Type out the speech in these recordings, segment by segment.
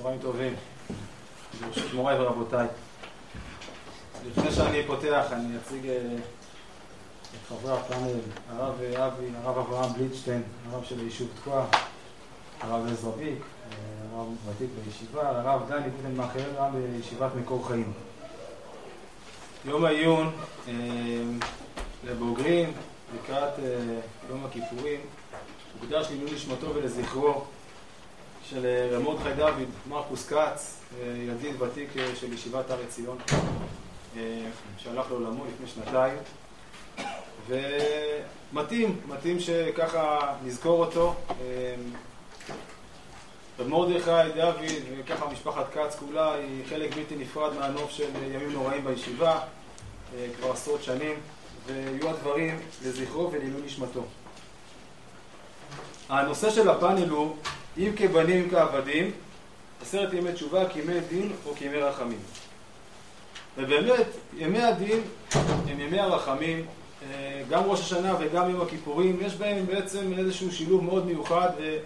צהריים טובים, ברשות מוריי ורבותיי. לפני שאני פותח, אני אציג את חברי הפאנל, הרב אבי, הרב אברהם בליטשטיין, הרב של היישוב תקוע, הרב עזרביק, הרב ותיק בישיבה, הרב דני גוטנמאכר, הרב בישיבת מקור חיים. יום העיון לבוגרים לקראת יום הכיפורים הוקדש לעילוי נשמתו ולזכרו של רב מרדכי דוד מרקוס כץ, ידיד ותיק של ישיבת הר עציון, שהלך לעולמו לפני שנתיים, ומתאים שככה נזכור אותו. רב מרדכי דוד וככה משפחת כץ כולה היא חלק בלתי נפרד מהנוף של ימים נוראים בישיבה כבר עשרות שנים, ויהיו הדברים לזכרו ולעילוי נשמתו. הנושא של הפאנל הוא אם כבנים כעבדים, 10 ימי תשובה כימי דין או כימי רחמים. ובאמת ימי הדין הם ימי הרחמים, גם ראש השנה וגם יום הכיפורים יש בהם בעצם איזשהו שילוב מאוד מיוחד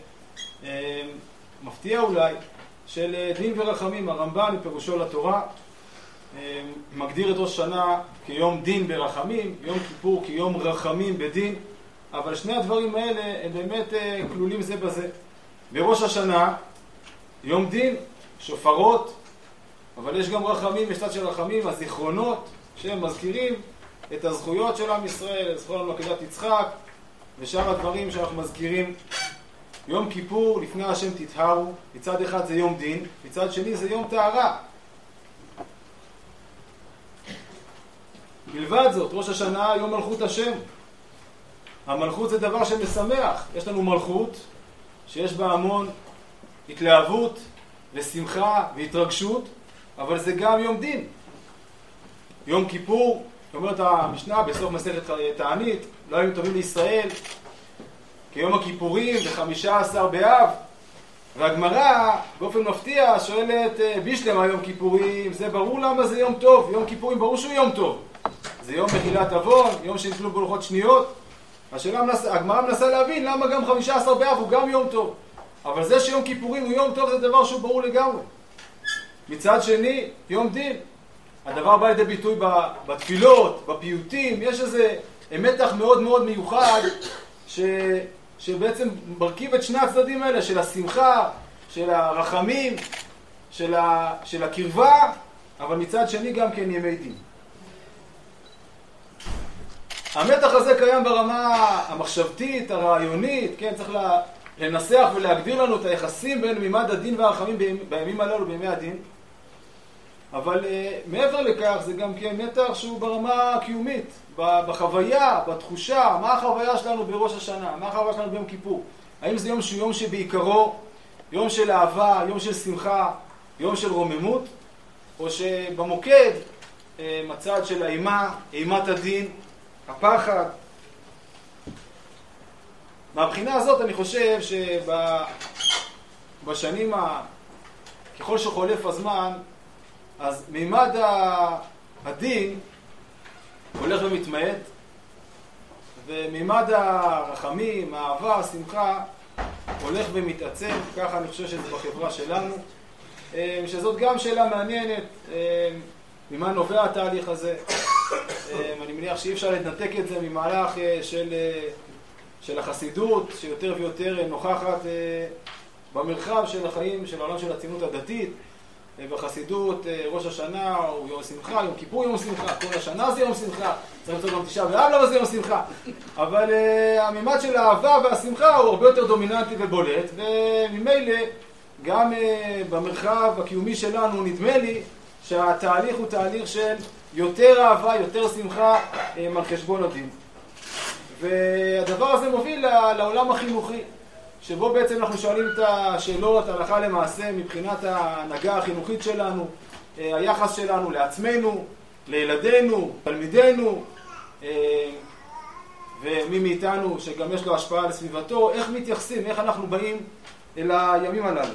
ומפתיע אולי של דין ורחמים. הרמב"ן בפירושו לתורה מגדיר את ראש השנה כיום דין ברחמים, יום כיפור כיום רחמים בדין, אבל שני הדברים האלה הם באמת כלולים זה בזה. בראש השנה יום דין, שופרות, אבל יש גם רחמים, יש צד של רחמים, הזיכרונות שהם מזכירים את הזכויות של עם ישראל, זכור לנו עקדת יצחק ושאר הדברים שאנחנו מזכירים. יום כיפור לפני השם תטהרו, מצד אחד זה יום דין, מצד שני זה יום טהרה. מלבד זאת, ראש השנה יום מלכות השם. המלכות זה דבר שמשמח. יש לנו מלכות שיש בה המון התלהבות ושמחה והתרגשות, אבל זה גם יום דין. יום כיפור, אומרת המשנה בסוף מסכת תענית, לא היו טובים לישראל כיום הכיפורים ב-15 באב. והגמרא באופן מפתיע שואלת בישלם היום כיפורים, זה ברור למה זה יום טוב, יום כיפורים ברור שהוא יום טוב, זה יום מחילת עוון, יום שנתנו בלוחות שניות. הגמרא מנסה להבין למה גם 15 באב הוא גם יום טוב, אבל זה שיום כיפורים הוא יום טוב זה דבר שהוא ברור לגמרי. מצד שני יום דין, הדבר בא לידי ביטוי בתפילות, בפיוטים, יש איזה מתח מאוד מאוד מיוחד שבעצם מרכיב את שני הצדדים האלה של השמחה, של הרחמים, של הקרבה, אבל מצד שני גם כן ימי דין. המתח הזה קיים ברמה המחשבתית, הרעיונית, כן, צריך לנסח ולהגדיר לנו את היחסים בין מימד הדין והרחמים בימים הללו, בימי הדין. אבל מעבר לכך זה גם כן מתח שהוא ברמה הקיומית, בחוויה, בתחושה, מה החוויה שלנו בראש השנה, מה החוויה שלנו ביום כיפור. האם זה יום שהוא יום שבעיקרו, יום של אהבה, יום של שמחה, יום של רוממות, או שבמוקד מצד של האימה, אימת הדין, הפחד. מהבחינה הזאת אני חושב שבשנים ככל שחולף הזמן, אז מימד הדין הולך ומתמעט, ומימד הרחמים, האהבה, השמחה הולך ומתעצם. ככה אני חושב שזה בחברה שלנו, שזאת גם שאלה מעניינת, ממה נובע התהליך הזה. אני מניח שאי אפשר לנתק את זה ממהלך של החסידות שיותר ויותר נוכחת במרחב של החיים של העולם של הציונות הדתית. בחסידות ראש השנה הוא יום שמחה, יום כיפור יום שמחה, כל השנה זה יום שמחה, צריך למצוא גם תשעה באב למה זה יום שמחה, אבל הממד של האהבה והשמחה הוא הרבה יותר דומיננטי ובולט, וממילא גם במרחב הקיומי שלנו נדמה לי שהתהליך הוא תהליך של יותר אהבה, יותר שמחה על חשבון הדין. והדבר הזה מוביל לעולם החינוכי, שבו בעצם אנחנו שואלים את השאלות הלכה למעשה מבחינת ההנהגה החינוכית שלנו, היחס שלנו לעצמנו, לילדינו, תלמידינו, ומי מאיתנו שגם יש לו השפעה על סביבתו, איך מתייחסים, איך אנחנו באים אל הימים הללו.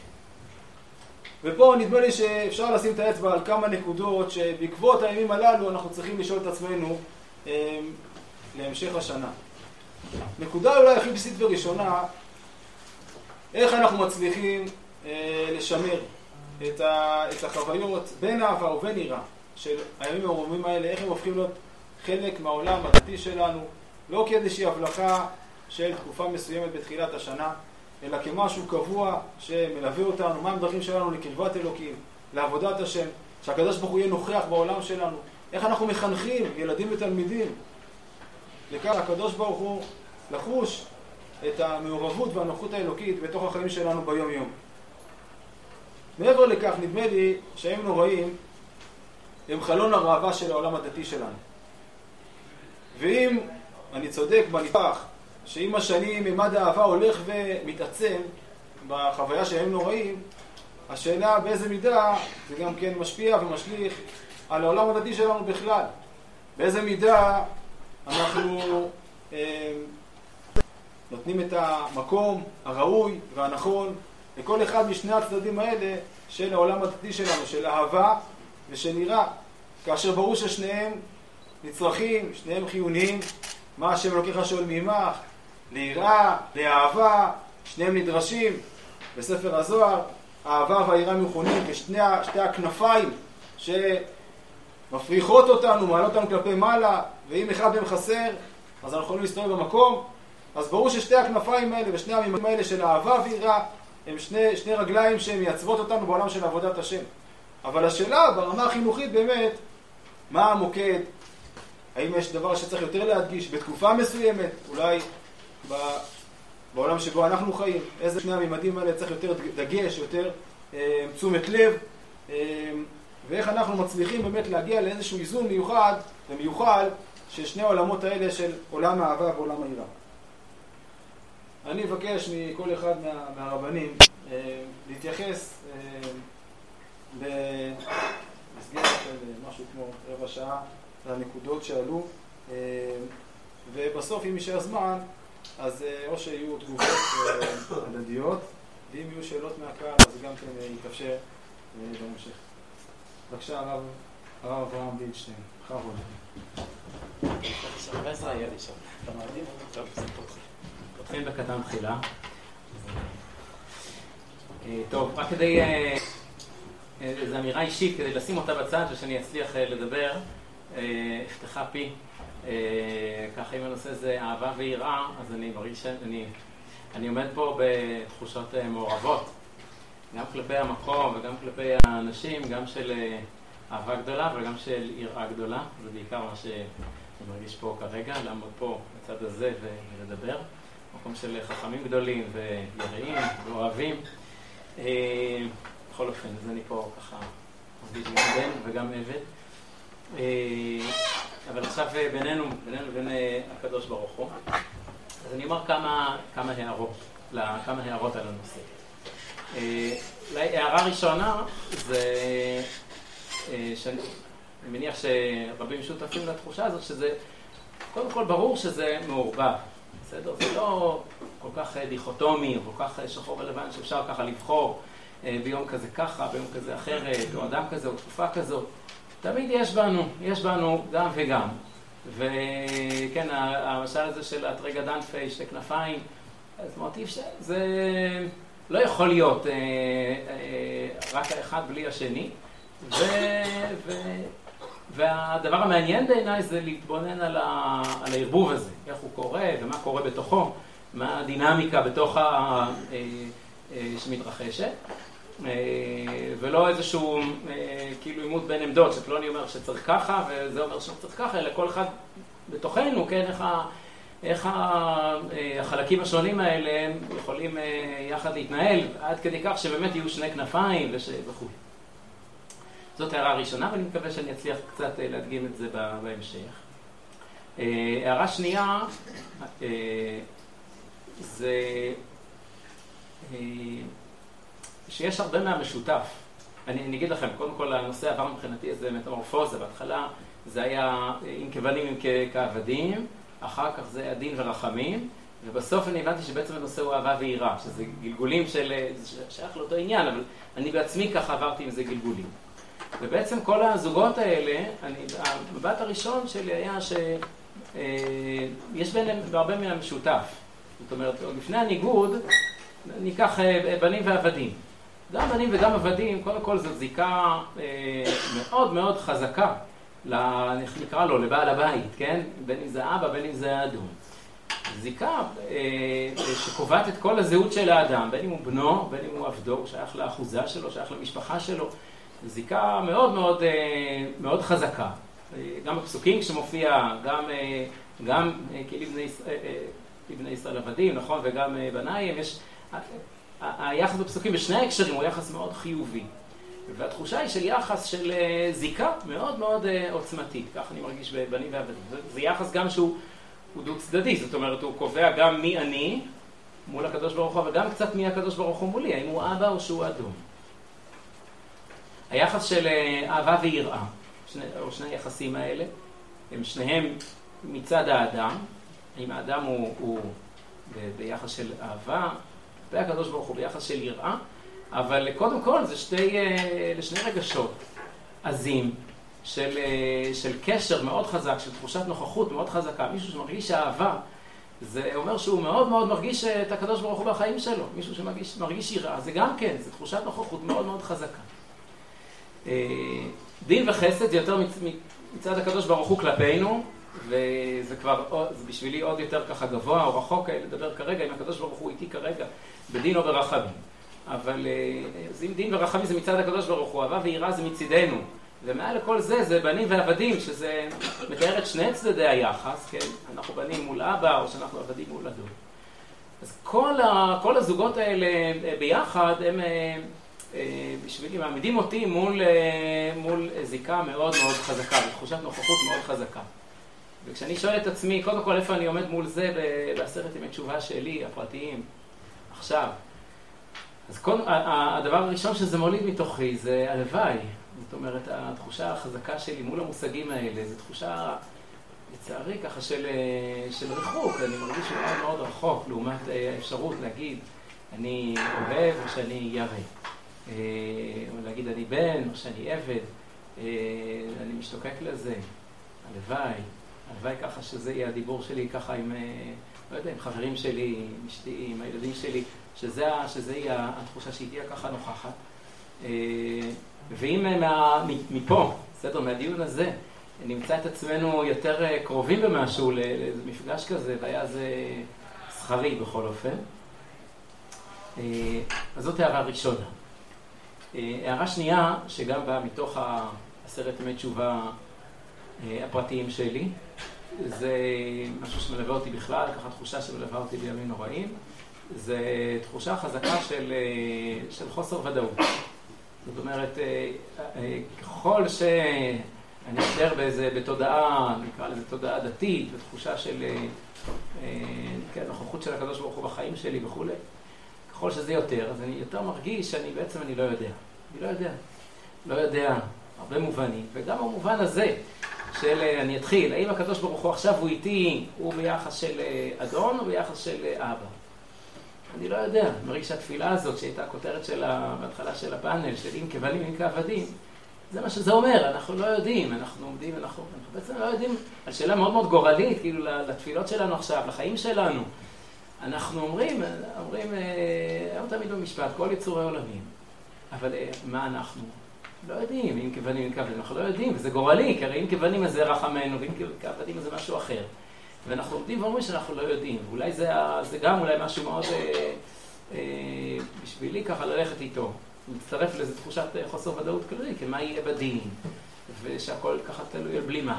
ופה נדמה לי שאפשר לשים את האצבע על כמה נקודות שבעקבות הימים הללו אנחנו צריכים לשאול את עצמנו להמשך השנה. נקודה אולי הכי בסיסית וראשונה, איך אנחנו מצליחים לשמר את החוויות בין אהבה ובין יראה של הימים הרוממים האלה, איך הם הופכים להיות חלק מהעולם הדתי שלנו, לא כאיזושהי הבלחה של תקופה מסוימת בתחילת השנה, אלא כמשהו קבוע שמלווה אותנו, מה הדרכים שלנו לקרבת אלוקים, לעבודת השם, שהקדוש ברוך הוא יהיה נוכח בעולם שלנו, איך אנחנו מחנכים ילדים ותלמידים לכך הקדוש ברוך הוא לחוש את המעורבות והנוחות האלוקית בתוך החיים שלנו ביום יום. מעבר לכך, נדמה לי שהם נוראים הם חלון הראווה של העולם הדתי שלנו. ואם אני צודק בניפח שעם השנים ממד האהבה הולך ומתעצם בחוויה שהם נוראים, השאלה באיזה מידה זה גם כן משפיע ומשליך על העולם הדתי שלנו בכלל. באיזה מידה אנחנו נותנים את המקום הראוי והנכון לכל אחד משני הצדדים האלה של העולם הדתי שלנו, של אהבה ושל יראה, כאשר ברור ששניהם נצרכים, שניהם חיוניים. מה השם אלוקיך שואל מעמך? ליראה, לאהבה, שניהם נדרשים. בספר הזוהר, האהבה והיראה מכונים כשתי הכנפיים שמפריחות אותנו, מעלות אותנו כלפי מעלה, ואם אחד מהם חסר, אז אנחנו יכולים להסתובב במקום. אז ברור ששתי הכנפיים האלה ושני המימדים האלה של אהבה ויראה הם שני רגליים שמייצבות אותנו בעולם של עבודת השם. אבל השאלה ברמה החינוכית באמת, מה המוקד? האם יש דבר שצריך יותר להדגיש בתקופה מסוימת, אולי בעולם שבו אנחנו חיים? איזה שני המימדים האלה צריך יותר דגש, יותר תשומת לב, ואיך אנחנו מצליחים באמת להגיע לאיזשהו איזון מיוחד ומיוחד של שני העולמות האלה של עולם האהבה ועולם היראה. אני אבקש מכל אחד מהרבנים להתייחס במסגרת של משהו כמו רבע שעה לנקודות שעלו, ובסוף אם יישאר זמן אז או שיהיו תגובות הדדיות, ואם יהיו שאלות מהקהל אז גם כן יתאפשר בהמשך. בבקשה הרב אברהם בילשטיין, בכבוד. פותחים בקטן תחילה. טוב, רק כדי, זו אמירה אישית, כדי לשים אותה בצד ושאני אצליח לדבר, הפתחה פי. ככה אם הנושא זה אהבה ויראה, אז אני מרגיש שאני עומד פה בתחושות מעורבות, גם כלפי המקום וגם כלפי האנשים, גם של אהבה גדולה וגם של יראה גדולה. זה בעיקר מה שאני מרגיש פה כרגע, לעמוד פה בצד הזה ולדבר. מקום של חכמים גדולים ויראים ואוהבים. בכל אופן, אז אני פה ככה מרגיש גם בן וגם עבד. אבל עכשיו בינינו לבין הקדוש ברוך הוא. אז אני אומר כמה הערות על הנושא. הערה ראשונה זה שאני מניח שרבים שותפים לתחושה הזאת שזה קודם כל ברור שזה מעורבב. בסדר? זה לא כל כך דיכוטומי או כל כך שחור ולבן שאפשר ככה לבחור ביום כזה ככה, ביום כזה אחרת, או אדם כזה או תקופה כזאת. תמיד יש בנו גם וגם. וכן, המשל הזה של אתרי גדנפי, שתי כנפיים, זאת אומרת, זה לא יכול להיות רק האחד בלי השני. והדבר המעניין בעיניי זה להתבונן על הערבוב הזה, איך הוא קורה ומה קורה בתוכו, מה הדינמיקה בתוך שמתרחשת, ולא איזשהו כאילו עימות בין עמדות, שפלוני אומר שצריך ככה וזה אומר שצריך ככה, אלא כל אחד בתוכנו, כן, איך החלקים השונים האלה יכולים יחד להתנהל, עד כדי כך שבאמת יהיו שני כנפיים וכו'. זאת הערה ראשונה, ואני מקווה שאני אצליח קצת להדגים את זה בהמשך. הערה שנייה, זה שיש הרבה מהמשותף. אני אגיד לכם, קודם כל הנושא עבר מבחינתי זה מטמורפוזה. בהתחלה זה היה עם כבנים עם כעבדים, אחר כך זה הדין ורחמים, ובסוף אני הבנתי שבעצם הנושא הוא אהבה ויראה, שזה גלגולים של, שייך לאותו עניין, אבל אני בעצמי ככה עברתי עם זה גלגולים. ובעצם כל הזוגות האלה, המבט הראשון שלי היה שיש ביניהם הרבה מהמשותף. זאת אומרת, לפני הניגוד, ניקח בנים ועבדים. גם בנים וגם עבדים, קודם כל זו זיקה מאוד מאוד חזקה, איך נקרא לו, לבעל הבית, כן? בין אם זה אבא, בין אם זה האדון. זיקה שקובעת את כל הזהות של האדם, בין אם הוא בנו, בין אם הוא עבדו, הוא שייך לאחוזה שלו, שייך למשפחה שלו. זיקה מאוד מאוד מאוד חזקה. גם בפסוקים שמופיע, גם לבני ישראל עבדים, נכון, וגם בניים, יש... היחס בפסוקים בשני ההקשרים הוא יחס מאוד חיובי. והתחושה היא של יחס של זיקה מאוד מאוד עוצמתית. כך אני מרגיש בבנים ועבדים. זה יחס גם שהוא דו צדדי, זאת אומרת, הוא קובע גם מי אני מול הקדוש ברוך הוא, אבל גם קצת מי הקדוש ברוך הוא מולי, האם הוא אבא או שהוא אדום. היחס של אהבה ויראה, או שני היחסים האלה, הם שניהם מצד האדם. האם האדם הוא ביחס של אהבה, והקדוש ברוך הוא ביחס של יראה, אבל קודם כל זה לשני רגשות עזים של קשר מאוד חזק, של תחושת נוכחות מאוד חזקה. מישהו שמרגיש אהבה, זה אומר שהוא מאוד מאוד מרגיש את הקדוש ברוך הוא בחיים שלו. מישהו שמרגיש יראה, זה גם כן, זה תחושת נוכחות מאוד מאוד חזקה. דין וחסד זה יותר מצד הקדוש ברוך הוא כלפינו, וזה כבר, זה בשבילי עוד יותר ככה גבוה או רחוק לדבר כרגע, אם הקדוש ברוך הוא איתי כרגע בדין או ברחמים. אבל אם דין ורחמים זה מצד הקדוש ברוך הוא, אהבה ויראה זה מצידנו. ומעל לכל זה, זה בנים ועבדים, שזה מתאר את שני צדדי היחס, כן? אנחנו בנים מול אבא, או שאנחנו עבדים מול אדון. אז כל הזוגות האלה ביחד, הם בשבילי מעמידים אותי מול זיקה מאוד מאוד חזקה, בתחושת נוכחות מאוד חזקה. וכשאני שואל את עצמי, קודם כל איפה אני עומד מול זה בעשרת ימי תשובה שלי, הפרטיים, עכשיו, אז הדבר הראשון שזה מוליד מתוכי זה הלוואי. זאת אומרת, התחושה החזקה שלי מול המושגים האלה, זו תחושה, לצערי, ככה של ריחוק. אני מרגיש מאוד מאוד רחוק, לעומת האפשרות להגיד, אני אוהב או שאני ירא. או להגיד, אני בן או שאני עבד. אני משתוקק לזה. הלוואי ככה שזה יהיה הדיבור שלי ככה עם, לא יודע, עם חברים שלי, עם אשתי, עם הילדים שלי, שזה יהיה התחושה שהיא תהיה ככה נוכחת. ואם מפה, בסדר, מהדיון הזה, נמצא את עצמנו יותר קרובים במשהו לאיזה מפגש כזה, והיה זה שכרי בכל אופן. אז זאת הערה ראשונה. הערה שנייה, שגם באה מתוך עשרת ימי תשובה הפרטיים שלי, זה משהו שמלווה אותי בכלל, ככה תחושה שמלווה אותי בימים נוראים, זה תחושה חזקה של חוסר ודאות. זאת אומרת, ככל שאני אשאר בתודעה, נקרא לזה תודעה דתית, בתחושה של נוכחות של הקדוש ברוך הוא בחיים שלי וכו', ככל שזה יותר, אז אני יותר מרגיש שאני בעצם לא יודע. לא יודע, הרבה מובנים. וגם המובן הזה של, אני אתחיל, האם הקדוש ברוך הוא עכשיו הוא איתי, הוא ביחס של אדון או ביחס של אבא? אני לא יודע. אני מרגיש שהתפילה הזאת, שהייתה הכותרת שלה, בהתחלה של הפאנל, של אם כבנים, אם כעבדים, זה מה שזה אומר, אנחנו לא יודעים, אנחנו עומדים, אנחנו בעצם לא יודעים על שאלה מאוד מאוד גורלית, כאילו לתפילות שלנו עכשיו, לחיים שלנו. אנחנו אומרים, היום תמיד במשפט, כל יצורי עולמים. אבל מה אנחנו? לא יודעים, אם כבנים, אם כעבדים, אנחנו לא יודעים, וזה גורלי, כי הרי אם כבנים אז זה רחמנו, ואם כעבדים אז זה משהו אחר. ואנחנו עומדים ואומרים שאנחנו לא יודעים, ואולי זה גם אולי משהו מאוד בשבילי ככה ללכת איתו. מצטרף לאיזו תחושת חוסר ודאות כללי, כי מה יהיה בדין, ושהכל ככה תלוי על בלימה.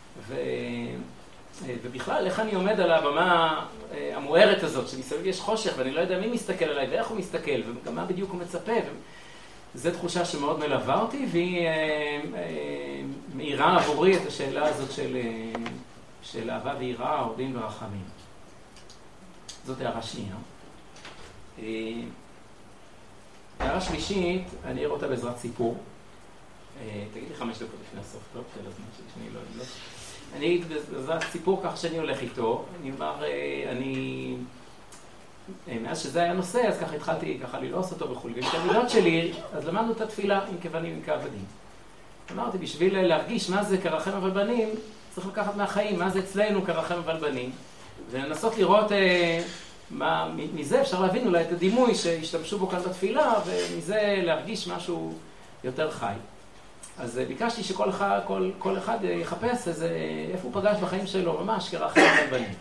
ובכלל, איך אני עומד על הבמה המוארת הזאת, שמסביב יש חושך, ואני לא יודע מי מסתכל עליי ואיך הוא מסתכל, וגם מה בדיוק הוא מצפה. זו תחושה שמאוד מלווה אותי, והיא מאירה עבורי את השאלה הזאת של אהבה ויראה, או דין ורחמים. זאת הערה שנייה. הערה שלישית, אני אראה אותה בעזרת סיפור. תגיד לי 5 דקות לפני הסוף, טוב? של הזמן שלי, לא. אני בעזרת סיפור כך שאני הולך איתו. אני אומר, מאז שזה היה נושא, אז ככה התחלתי ככה ללעוס אותו וכו'. ועם תלמידות שלי, אז למדנו את התפילה עם כבנים עם כעבדים. אמרתי, בשביל להרגיש מה זה כרחם אבל בנים, צריך לקחת מהחיים, מה זה אצלנו כרחם אבל בנים, ולנסות לראות מזה אפשר להבין אולי את הדימוי שהשתמשו בו כאן בתפילה, ומזה להרגיש משהו יותר חי. אז ביקשתי שכל אחד יחפש איפה הוא פגש בחיים שלו, ממש כרחם על בנים.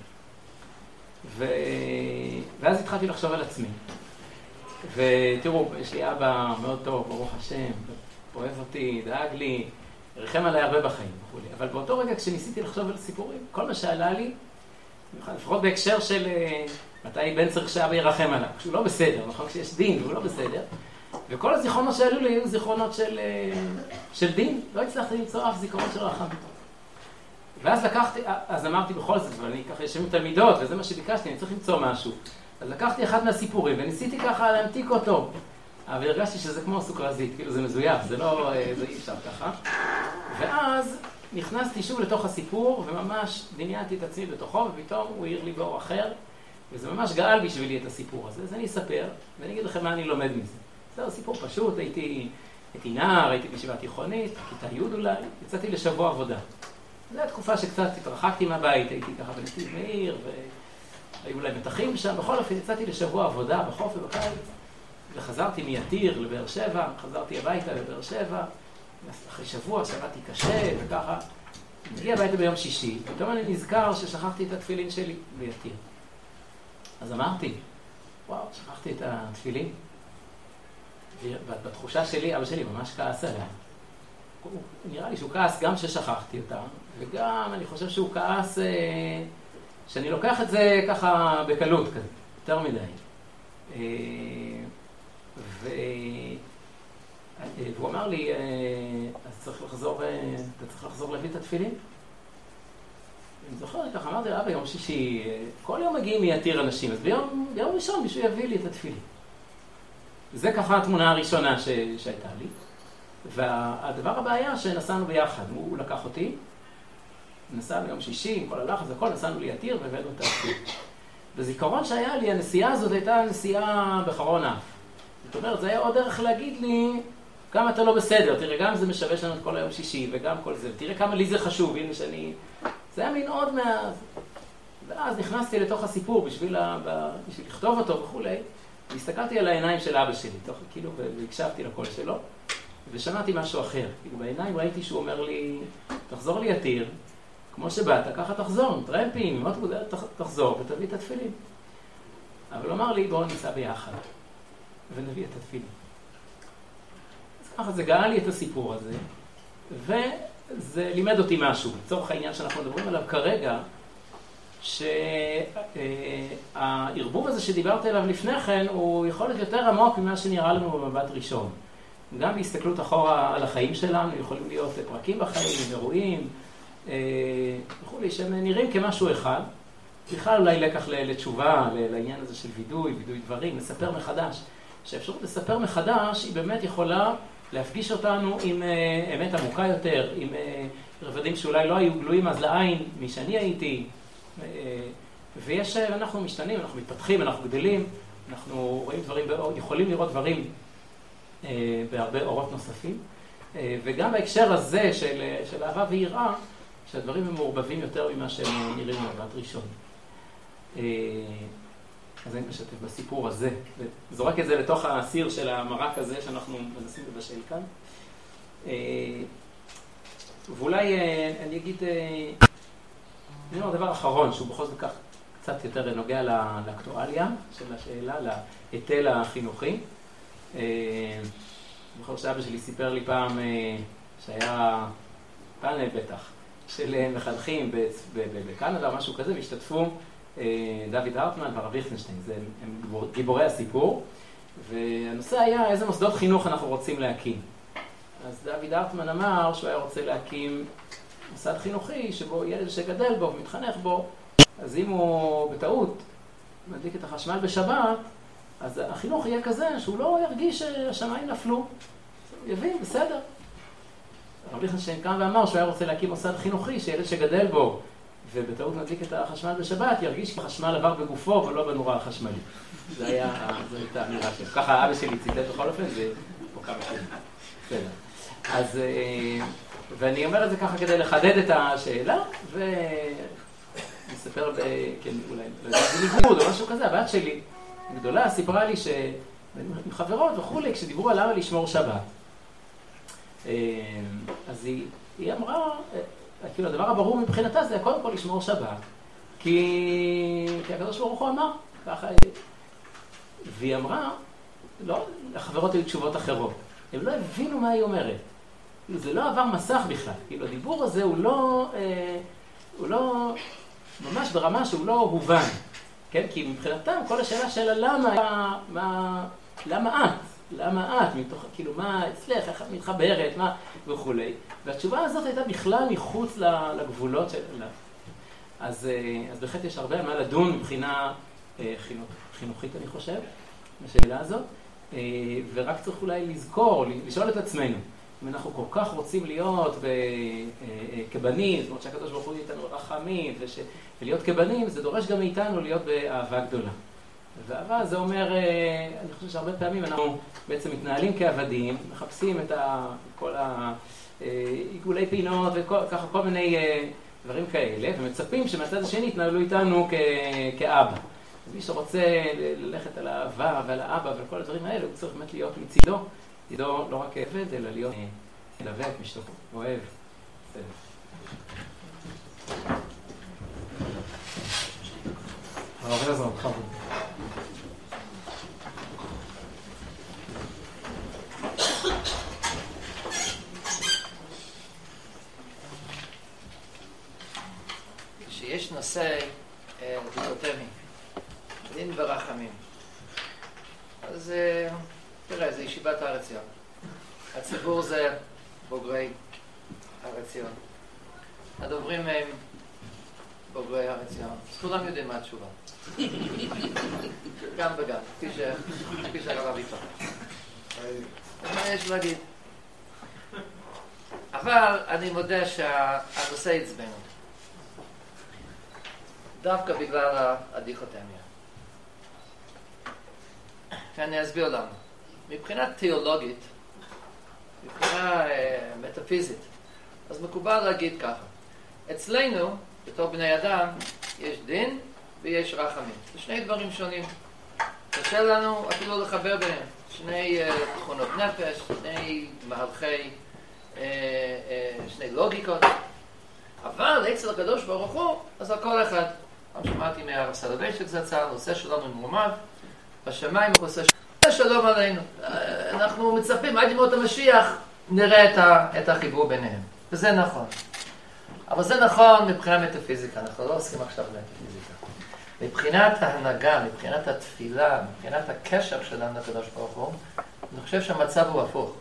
ואז התחלתי לחשוב על עצמי. ותראו, יש לי אבא מאוד טוב, ברוך השם, אוהב אותי, דאג לי, ריחם עליי הרבה בחיים, אבל באותו רגע כשניסיתי לחשוב על סיפורים, כל מה שעלה לי, לפחות בהקשר של מתי בן צריך שאבא ירחם עליו, כשהוא לא בסדר, נכון? כשיש דין והוא לא בסדר, וכל הזיכרונות שעלו לי היו זיכרונות של דין, לא הצלחתי למצוא אף זיכרון של רחם. ואז אז אמרתי בכל זאת, ואני ככה יושב עם תלמידות, וזה מה שביקשתי, אני צריך למצוא משהו. אז לקחתי אחד מהסיפורים, וניסיתי ככה להמתיק אותו. אבל הרגשתי שזה כמו סוכרזית, כאילו זה מזויף, זה אי אפשר ככה. ואז נכנסתי שוב לתוך הסיפור, וממש דמיינתי את עצמי בתוכו, ופתאום הוא העיר לי באור אחר, וזה ממש גאל בשבילי את הסיפור הזה. אז אני אספר, ואני אגיד לכם מה אני לומד מזה. זהו סיפור פשוט, הייתי נער, הייתי בישיבה תיכונית, כיתה י' אולי, יצאתי לשבוע עבודה. זו הייתה תקופה שקצת התרחקתי מהבית, הייתי ככה בנתיב מאיר, והיו אולי מתחים שם. בכל אופן, יצאתי לשבוע עבודה בחוף ובקיץ, וחזרתי מיתיר לבאר שבע, חזרתי הביתה לבאר שבע, אחרי שבוע שבאתי קשה וככה. מגיע הביתה ביום שישי, פתאום אני נזכר ששכחתי את התפילין שלי ביתיר. אז אמרתי, וואו, שכחתי את התפילין. ובתחושה שלי, אבא שלי ממש כעס עליה. נראה לי שהוא כעס גם ששכחתי אותה, וגם אני חושב שהוא כעס שאני לוקח את זה ככה בקלות כזה, יותר מדי. והוא אמר לי, אז אתה צריך לחזור להביא את התפילין? אני זוכר, ככה אמרתי לה, ביום שישי, כל יום מגיעים מיתיר אנשים, אז ביום ראשון מישהו יביא לי את התפילין. זה ככה התמונה הראשונה שהייתה לי. והדבר הבעיה שנסענו ביחד, הוא לקח אותי, נסענו יום שישי, עם כל הלחץ וכל, נסענו ליתיר והבאנו את התפילין. בזיכרון שהיה לי, הנסיעה הזאת הייתה נסיעה בחרון אף. זאת אומרת, זה היה עוד דרך להגיד לי כמה אתה לא בסדר, תראה, גם זה משווש לנו את כל היום שישי וגם כל זה, תראה כמה לי זה חשוב, הנה שאני... זה היה מין עוד ואז נכנסתי לתוך הסיפור בשביל לכתוב אותו וכולי, והסתכלתי על העיניים של אבא שלי, כאילו, והקשבתי לקול שלו, ושמעתי משהו אחר. כאילו, בעיניים ראיתי שהוא אומר לי, תחזור לי יתיר, כמו שבאת, ככה תחזור, טרמפים, מאוד מודעת, תחזור ותביא את התפילין. אבל הוא אמר לי, בואו ניסע ביחד, ונביא את התפילין. אז ככה זה גאה לי את הסיפור הזה, וזה לימד אותי משהו, לצורך העניין שאנחנו מדברים עליו כרגע, שהערבוב הזה שדיברתי עליו לפני כן, הוא יכול להיות יותר עמוק ממה שנראה לנו במבט ראשון. גם בהסתכלות אחורה על החיים שלנו, יכולים להיות פרקים בחיים, אירועים, וכולי, שהם נראים כמשהו אחד. בכלל אולי לקח לתשובה, לעניין הזה של וידוי דברים, לספר מחדש. שהאפשרות לספר מחדש היא באמת יכולה להפגיש אותנו עם אמת עמוקה יותר, עם רבדים שאולי לא היו גלויים אז לעין, מי שאני הייתי. אנחנו משתנים, אנחנו מתפתחים, אנחנו גדלים, אנחנו רואים דברים, יכולים לראות דברים בהרבה אורות נוספים. וגם בהקשר הזה של אהבה ויראה, שהדברים הם מעורבבים יותר ממה שהם נראים במבט ראשון. אז אני משתף בסיפור הזה, וזורק את זה לתוך הסיר של המרק הזה שאנחנו מנסים לבשל כאן. ואולי אני אגיד, אני אומר דבר אחרון, שהוא בכל זאת כך קצת יותר נוגע לאקטואליה של השאלה, להיטל החינוכי. בכל שאבא שלי סיפר לי פעם שהיה פאנל בטח של מחנכים בקנדה או משהו כזה, והשתתפו דוד הרטמן והרב ליכטנשטיין, הם גיבורי הסיפור, והנושא היה איזה מוסדות חינוך אנחנו רוצים להקים. אז דוד הרטמן אמר שהוא היה רוצה להקים מוסד חינוכי שבו ילד שגדל בו ומתחנך בו, אז אם הוא בטעות מדליק את החשמל בשבת, אז החינוך יהיה כזה שהוא לא ירגיש שהשמיים נפלו. הוא יבין, בסדר. הרב ליכטנשטיין קם ואמר שהוא היה רוצה להקים מוסד חינוכי שילד שגדל בו ובטעות מדליק את החשמל בשבת, ירגיש שהחשמל עבר בגופו ולא בנורה החשמלי. זו הייתה אמירה שלו. ככה אבא שלי ציטט בכל אופן, זה פה כמה שנים. בסדר. אז, ואני אומר את זה ככה כדי לחדד את השאלה, מספר, כן, אולי, בלימוד או משהו כזה, הבת שלי, גדולה, סיפרה לי עם חברות וכולי, כשדיברו על למה לשמור שבת. אז היא אמרה, כאילו הדבר הברור מבחינתה זה קודם כל לשמור שבת, כי הקדוש ברוך הוא אמר, ככה, והיא אמרה, לא, החברות היו תשובות אחרות, הם לא הבינו מה היא אומרת, זה לא עבר מסך בכלל, כאילו הדיבור הזה הוא לא, ממש ברמה שהוא לא הובן, כן? כי מבחינתם כל השאלה של למה את, מתוך, כאילו מה אצלך, איך את מתחברת, מה וכולי. והתשובה הזאת הייתה בכלל מחוץ לגבולות שלה. אז בהחלט יש הרבה מה לדון מבחינה חינוכית, אני חושב, בשאלה הזאת. ורק צריך אולי לזכור, לשאול את עצמנו, אם אנחנו כל כך רוצים להיות כבנים, זאת אומרת שהקדוש ברוך הוא איתנו רחמים, ולהיות כבנים, זה דורש גם מאיתנו להיות באהבה גדולה. ואהבה זה אומר, אני חושב שהרבה פעמים אנחנו בעצם מתנהלים כעבדים, מחפשים את כל העיגולי פינות וככה כל מיני דברים כאלה, ומצפים שמהצד השני יתנהלו איתנו כאבא. אז מי שרוצה ללכת על האהבה ועל האבא ועל כל הדברים האלה, הוא צריך באמת להיות מצידו, לא רק עבד, אלא להיות מלווה את משתו, אוהב. הרב עזרא, בכבוד. כשיש נושא דיכוטומי, דין ורחמים, אז תראה, זה ישיבת הר עציון. הציבור זה בוגרי הר עציון. הדוברים הם בוגרי הר עציון. אז כולם יודעים מה התשובה. גם וגם, כפי שהרב איתו. מה יש להגיד? אבל אני מודה שהנושא עצבן אותי. דווקא בגלל הדיכוטומיה. ואני אסביר למה. מבחינה תיאולוגית, מבחינה מטאפיזית, אז מקובל להגיד ככה. אצלנו, בתור בני אדם, יש דין ויש רחמים. זה שני דברים שונים. קשה לנו אפילו לחבר ביניהם. שני תכונות נפש, שני מהלכי, שני לוגיקות. אבל אצל הקדוש ברוך הוא, אז הכל אחד. כמו שמעתי מהרב סולובייצ'יק זצ"ל, הנושא שלנו ממורד, בשמיים הוא עושה שלום עלינו. אנחנו מצפים עד ימות המשיח נראה את החיבור ביניהם. וזה נכון. אבל זה נכון מבחינת מטאפיזיקה, אנחנו לא עושים עכשיו מטאפיזיקה. מבחינת ההנהגה, מבחינת התפילה, מבחינת הקשר שלנו לקדוש ברוך הוא, אני חושב שהמצב הוא הפוך.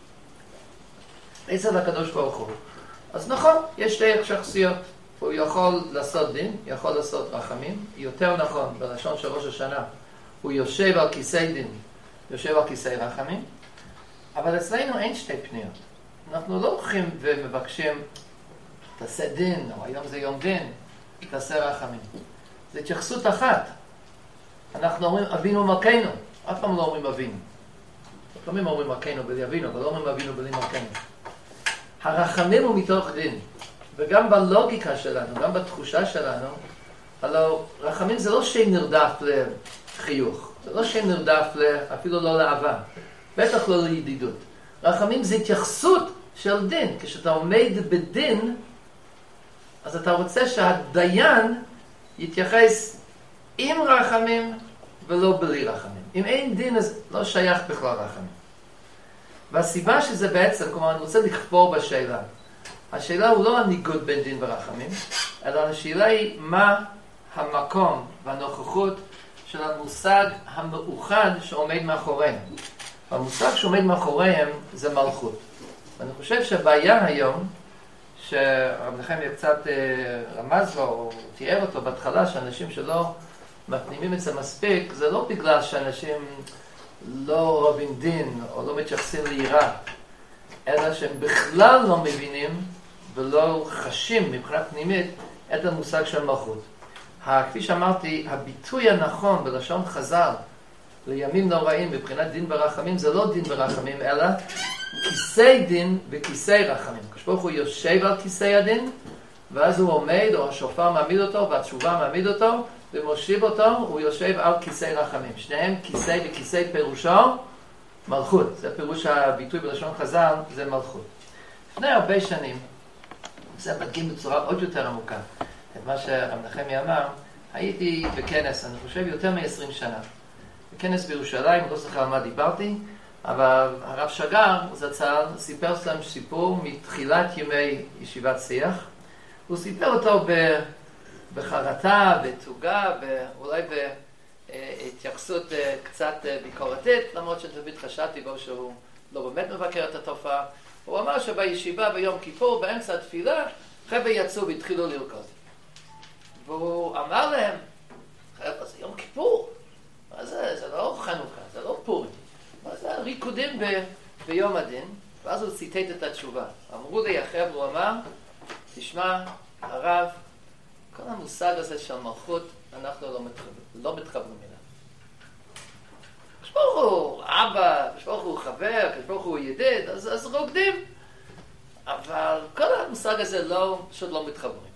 אצל הקדוש ברוך הוא. אז נכון, יש שתי שחסיות. הוא יכול לעשות דין, יכול לעשות רחמים. יותר נכון, בלשון של ראש השנה, הוא יושב על כיסא דין, יושב על כיסא רחמים. אבל אצלנו אין שתי פניות. אנחנו לא הולכים ומבקשים, תעשה דין, או היום זה יום דין, תעשה רחמים. זו התייחסות אחת. אנחנו אומרים אבינו מלכנו, אף פעם לא אומרים אבינו. לפעמים אומרים מלכנו בלי אבינו, אבל לא אומרים אבינו בלי מלכנו. הרחמים הוא מתוך דין. וגם בלוגיקה שלנו, גם בתחושה שלנו, הלוא רחמים זה לא שם נרדף לחיוך, זה לא שם נרדף אפילו לא לאהבה, בטח לא לידידות. רחמים זה התייחסות של דין. כשאתה עומד בדין, אז אתה רוצה שהדיין יתייחס עם רחמים ולא בלי רחמים. אם אין דין, אז לא שייך בכלל רחמים. והסיבה שזה בעצם, כלומר, אני רוצה לכפור בשאלה. השאלה הוא לא הניגוד בין דין ורחמים, אלא השאלה היא מה המקום והנוכחות של המושג המאוחד שעומד מאחוריהם. והמושג שעומד מאחוריהם זה מלכות. ואני חושב שהבעיה היום, שהרב נחמיה קצת רמז לו, או תיאר אותו בהתחלה, שאנשים שלא מפנימים את זה מספיק, זה לא בגלל שאנשים לא רבים דין או לא מתייחסים ליראה, אלא שהם בכלל לא מבינים ולא חשים מבחינה פנימית את המושג של מלכות. כפי שאמרתי, הביטוי הנכון בלשון חז"ל לימים נוראים מבחינת דין ורחמים זה לא דין ורחמים, אלא כיסא דין וכיסא רחמים. כשברוך הוא יושב על כיסא הדין ואז הוא עומד, או השופר מעמיד אותו, והתשובה מעמיד אותו, ומושיב אותו, הוא יושב על כיסא רחמים. שניהם כיסא, וכיסא פירושו מלכות. זה פירוש הביטוי בלשון חז"ל, זה מלכות. לפני הרבה שנים, זה מדגים בצורה עוד יותר עמוקה. את מה שרב נחמי אמר, הייתי בכנס, אני חושב יותר מ-20 שנה. בכנס בירושלים, לא זוכר על מה דיברתי, אבל הרב שגר, זצ"ל, סיפר סתם סיפור מתחילת ימי ישיבת שיח. הוא סיפר אותו בחרטה, בתוגה, אולי בהתייחסות קצת ביקורתית, למרות שתמיד חשבתי בו שהוא לא באמת מבקר את התופעה. הוא אמר שבישיבה ביום כיפור, באמצע התפילה, חבר'ה יצאו והתחילו לרקוד. והוא אמר להם, חבר'ה, זה יום כיפור. מה זה? זה לא חנוכה, זה לא פורים. מה זה? ריקודים ביום הדין. ואז הוא ציטט את התשובה. אמרו לי החבר'ה, הוא אמר, תשמע, הרב, כל המושג הזה של מלכות, אנחנו לא מתחברים אליו. כשברוך הוא אבא, כשברוך הוא חבר, כשברוך הוא ידיד, אז רוקדים. אבל כל המושג הזה פשוט לא מתחברים.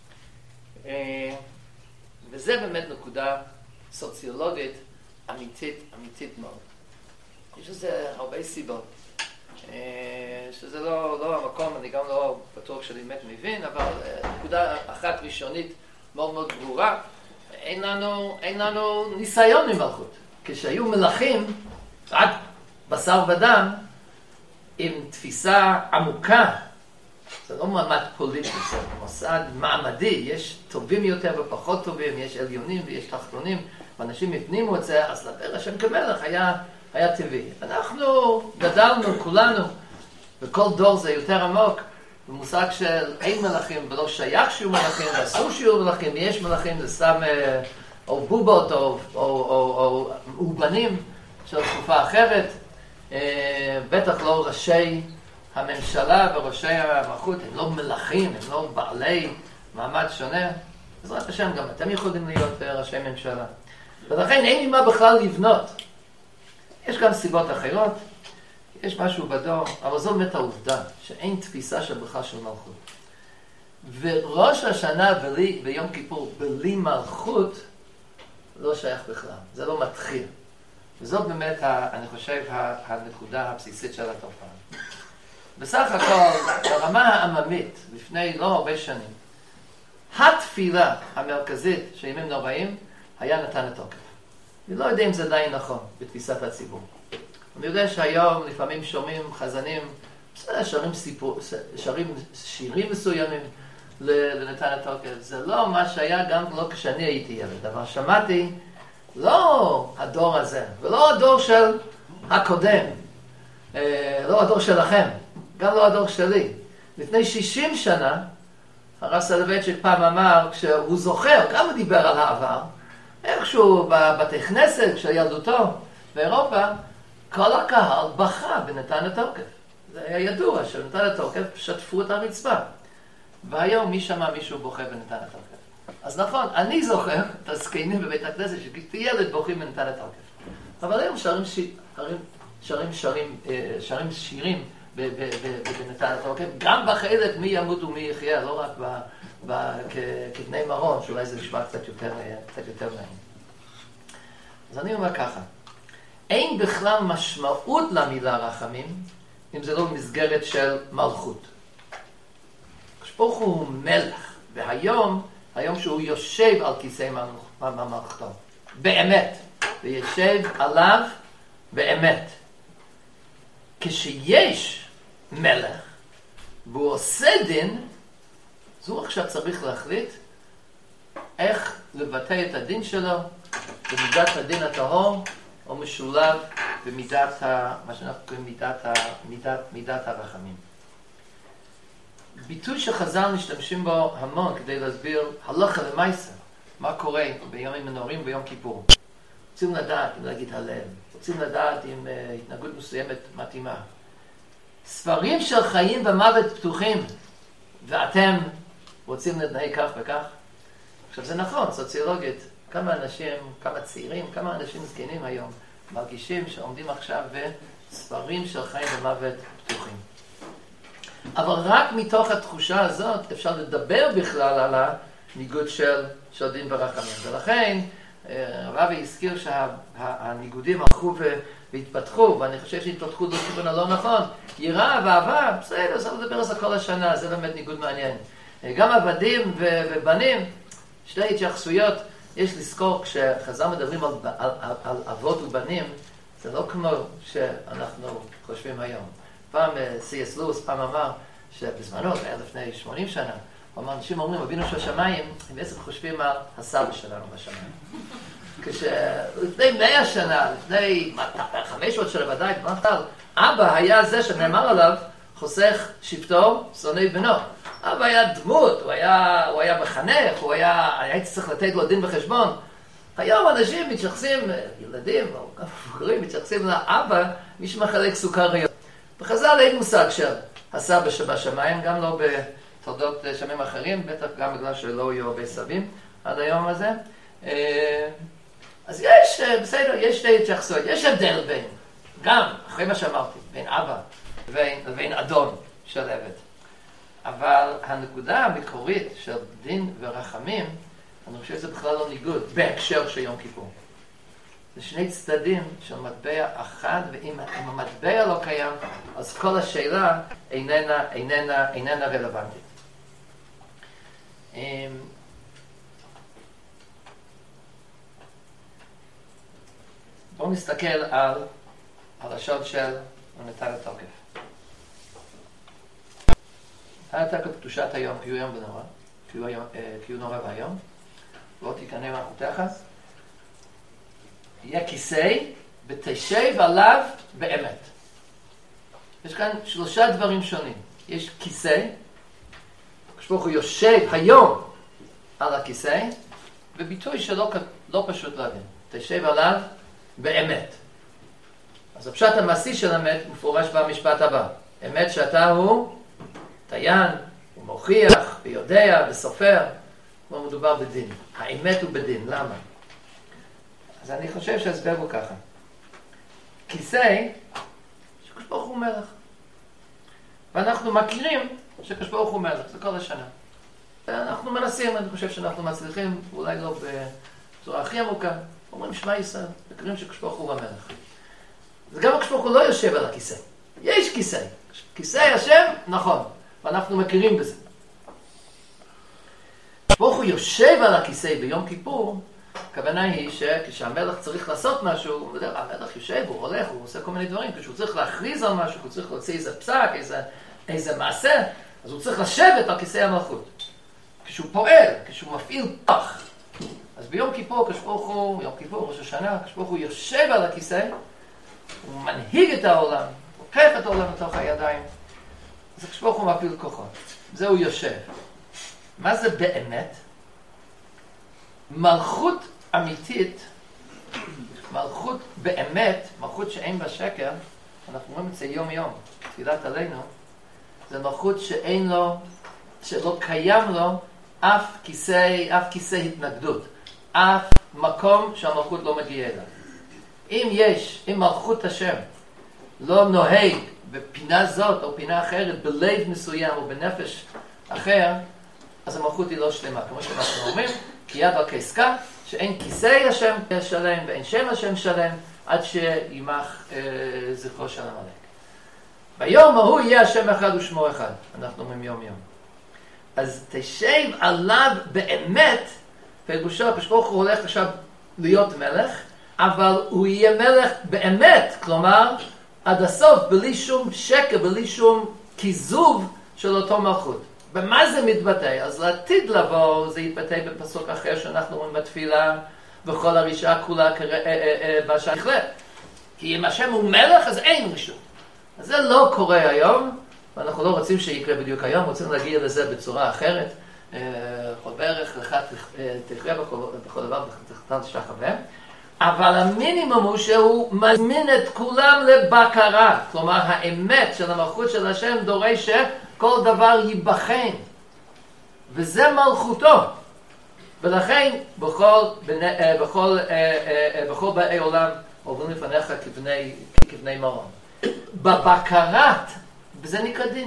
וזה באמת נקודה סוציולוגית אמיתית מאוד. יש לזה הרבה סיבות. שזה לא המקום, אני גם לא בטוח שאני באמת מבין, אבל נקודה אחת ראשונית מאוד מאוד ברורה, אין לנו ניסיון ממלכות. כשהיו מלכים, רק בשר ודם, עם תפיסה עמוקה, זה לא מעמד פוליטי, זה מוסד מעמדי, יש טובים יותר ופחות טובים, יש עליונים ויש תחתונים, ואנשים הפנימו את זה, אז לדבר השם כמלך היה טבעי. אנחנו גדלנו כולנו, וכל דור זה יותר עמוק, במושג של אין מלכים ולא שייך שיהיו מלכים, ואסור שיהיו מלכים, יש מלכים, זה סתם או בובות או אובנים של תקופה אחרת, בטח לא ראשי הממשלה וראשי המלכות, הם לא מלכים, הם לא בעלי מעמד שונה. בעזרת השם, גם אתם יכולים להיות ראשי ממשלה. ולכן אין לי מה בכלל לבנות. יש גם סיבות אחרות, יש משהו בדור, אבל זו באמת העובדה, שאין תפיסה של בכלל של מלכות. וראש השנה ביום כיפור, בלי מלכות, לא שייך בכלל, זה לא מתחיל. וזאת באמת, אני חושב, הנקודה הבסיסית של התופעה. בסך הכל, ברמה העממית, לפני לא הרבה שנים, התפילה המרכזית של ימים נוראים, היה נתן התוקף. אני לא יודע אם זה עדיין נכון בתפיסת הציבור. אני יודע שהיום לפעמים שומעים חזנים, שרים שירים מסוימים לנתן התוקף. זה לא מה שהיה גם לא כשאני הייתי ילד, אבל שמעתי לא הדור הזה, ולא הדור של הקודם, לא הדור שלכם, גם לא הדור שלי. לפני 60 שנה, הרב סולובייצ'יק פעם אמר, כשהוא זוכר, גם הוא דיבר על העבר, איכשהו בבתי כנסת של ילדותו באירופה, כל הקהל בכה בנתן התוקף. זה היה ידוע שנתן התוקף שטפו את הרצפה. והיום מי שמע מישהו בוכה בנתן התוקף. אז נכון, אני זוכר את הזקנים בבית הכנסת שכשהייתי ילד בוכים בנתן התוקף. אבל היום שרים שירים בנתן התוקף, גם בחלק מי ימות ומי יחיה, לא רק כבני מרון, שאולי זה נשמע קצת יותר נעים. אז אני אומר ככה, אין בכלל משמעות למילה רחמים, אם זה לא במסגרת של מלכות. כשברוך הוא מלך, והיום שהוא יושב על כיסא ממלכתו, באמת, וישב עליו באמת. כשיש מלך, והוא עושה דין, אז הוא עכשיו צריך להחליט איך לבטא את הדין שלו במידת הדין הטהור, או משולב במידת מה שאנחנו קוראים מידת הרחמים. ביטוי שחז"ל משתמשים בו המון כדי להסביר הלכה למעשה, מה קורה בימים הנוראים ביום כיפור. רוצים לדעת אם להגיד הלל, רוצים לדעת אם התנהגות מסוימת מתאימה. ספרים של חיים ומוות פתוחים, ואתם רוצים להתנהג כך וכך. עכשיו זה נכון, סוציולוגית, כמה אנשים, כמה צעירים, כמה אנשים זקנים היום, מרגישים שעומדים עכשיו בספרים של חיים ומוות פתוחים. אבל רק מתוך התחושה הזאת אפשר לדבר בכלל על הניגוד של דין ורחמים. ולכן הרבי הזכיר שהניגודים הלכו והתפתחו, ואני חושב שהתפתחו בכיוון הלא נכון. יראה ואהבה, בסדר, אפשר לדבר על זה כל השנה, זה באמת ניגוד מעניין. גם עבדים ובנים, שתי התייחסויות, יש לזכור כשחז"ל מדברים על אבות ובנים, זה לא כמו שאנחנו חושבים היום. פעם C.S. לואיס פעם אמר שבזמנו, זה היה לפני 80 שנה, הוא אמר, אנשים אומרים, אבינו של השמיים, הם בעצם חושבים על הסבא שלנו בשמיים. כשלפני 100 שנה, לפני 500 שנה ודאי, אבא היה זה שנאמר עליו, חוסך שבטו, שונא בנו. אבא היה דמות, הוא היה מחנך, היה צריך לתת לו דין וחשבון. היום אנשים מתייחסים, ילדים או מבוגרים מתייחסים לאבא, מי שמחלק סוכריות. בחז"ל אין מושג של הסבא שבשמיים, גם לא בתולדות שמים אחרים, בטח גם בגלל שלא היו הרבה סבים עד היום הזה. אז יש, בסדר, יש שתי התייחסויות, יש הבדל בין, גם, אחרי מה שאמרתי, בין אבא לבין אדון של עבד. אבל הנקודה המקורית של דין ורחמים, אני חושב שזה בכלל לא ניגוד, בהקשר של יום כיפור. זה שני צדדים של מטבע אחד, ואם המטבע לא קיים, אז כל השאלה איננה רלוונטית. בואו נסתכל על הלשון של נתן התוקף. נתן התוקף קדושת היום, כי הוא יום ונורא, כי הוא נורא והיום. לא תיכנע מלכותך. יהיה כיסא ותשב עליו באמת. יש כאן שלושה דברים שונים. יש כיסא, כשברוך הוא יושב היום על הכיסא, וביטוי שלא פשוט להבין. תשב עליו באמת. אז הפשט המעשי של אמת מפורש במשפט הבא. אמת שאתה הוא דיין, הוא מוכיח, ויודע, וסופר. כמו מדובר בדין. האמת הוא בדין. למה? אז אני חושב שהסבר הוא ככה. כיסא, שקדוש ברוך הוא מלך. ואנחנו מכירים שקדוש ברוך הוא מלך. זה כל השנה. אנחנו מנסים, אני חושב שאנחנו מצליחים, אולי לא בצורה הכי עמוקה. אומרים שמע ישראל, מכירים שקדוש ברוך הוא המלך. אז גם הקדוש ברוך הוא לא יושב על הכיסא. יש כיסא. כיסא השם, נכון. ואנחנו מכירים בזה. ברוך הוא יושב על הכיסא ביום כיפור, הכוונה היא שכשהמלך צריך לעשות משהו, המלך יושב, הוא הולך, הוא עושה כל מיני דברים, כשהוא צריך להכריז על משהו, הוא צריך להוציא איזה פסק, איזה מעשה, אז הוא צריך לשבת על כיסא המלכות. כשהוא פועל, כשהוא מפעיל כוח. אז ביום כיפור, כשברוך הוא, יום כיפור, ראש השנה, כשברוך הוא יושב על הכיסא, הוא מנהיג את העולם, הוא לוקח את העולם לתוך הידיים, אז כשברוך הוא מפעיל כוחות. זה הוא יושב. מה זה באמת? מלכות אמיתית, מלכות באמת, מלכות שאין בה שקר, אנחנו רואים את זה יום יום, תפילת עלינו, זה מלכות שאין לו, שלא קיים לו אף כיסא התנגדות, אף מקום שהמלכות לא מגיעה אליו. אם מלכות השם לא נוהג בפינה זאת או פינה אחרת, בלב מסוים או בנפש אחר, אז המלכות היא לא שלמה. כמו שאנחנו אומרים, כי יד הקסקה, שאין כיסא השם שלם ואין שם השם שלם, עד שימח זכרו של המלך. ביום ההוא יהיה השם אחד ושמו אחד. אנחנו אומרים יום יום. אז תשב עליו באמת, פירושו, כשברוך הוא הולך עכשיו להיות מלך, אבל הוא יהיה מלך באמת, כלומר, עד הסוף, בלי שום שקר, בלי שום כיזוב של אותו מלכות. במה זה מתבטא? אז לעתיד לבוא, זה יתבטא בפסוק אחר שאנחנו אומרים בתפילה, וכל הרשעה כולה בשעה נכלה. כי אם השם הוא מלך, אז אין רשעות. אז זה לא קורה היום, ואנחנו לא רוצים שיקרה בדיוק היום, רוצים להגיע לזה בצורה אחרת. כל בערך, לך תכרה בכל דבר, תחתן תשתחווה. אבל המינימום הוא שהוא מזמין את כולם לבקרה. כלומר, האמת של המלכות של השם דורש שכל דבר ייבחן. וזה מלכותו. ולכן, בכל באי עולם עוברים לפניך כבני מרום. בבקרת, וזה נקרא דין.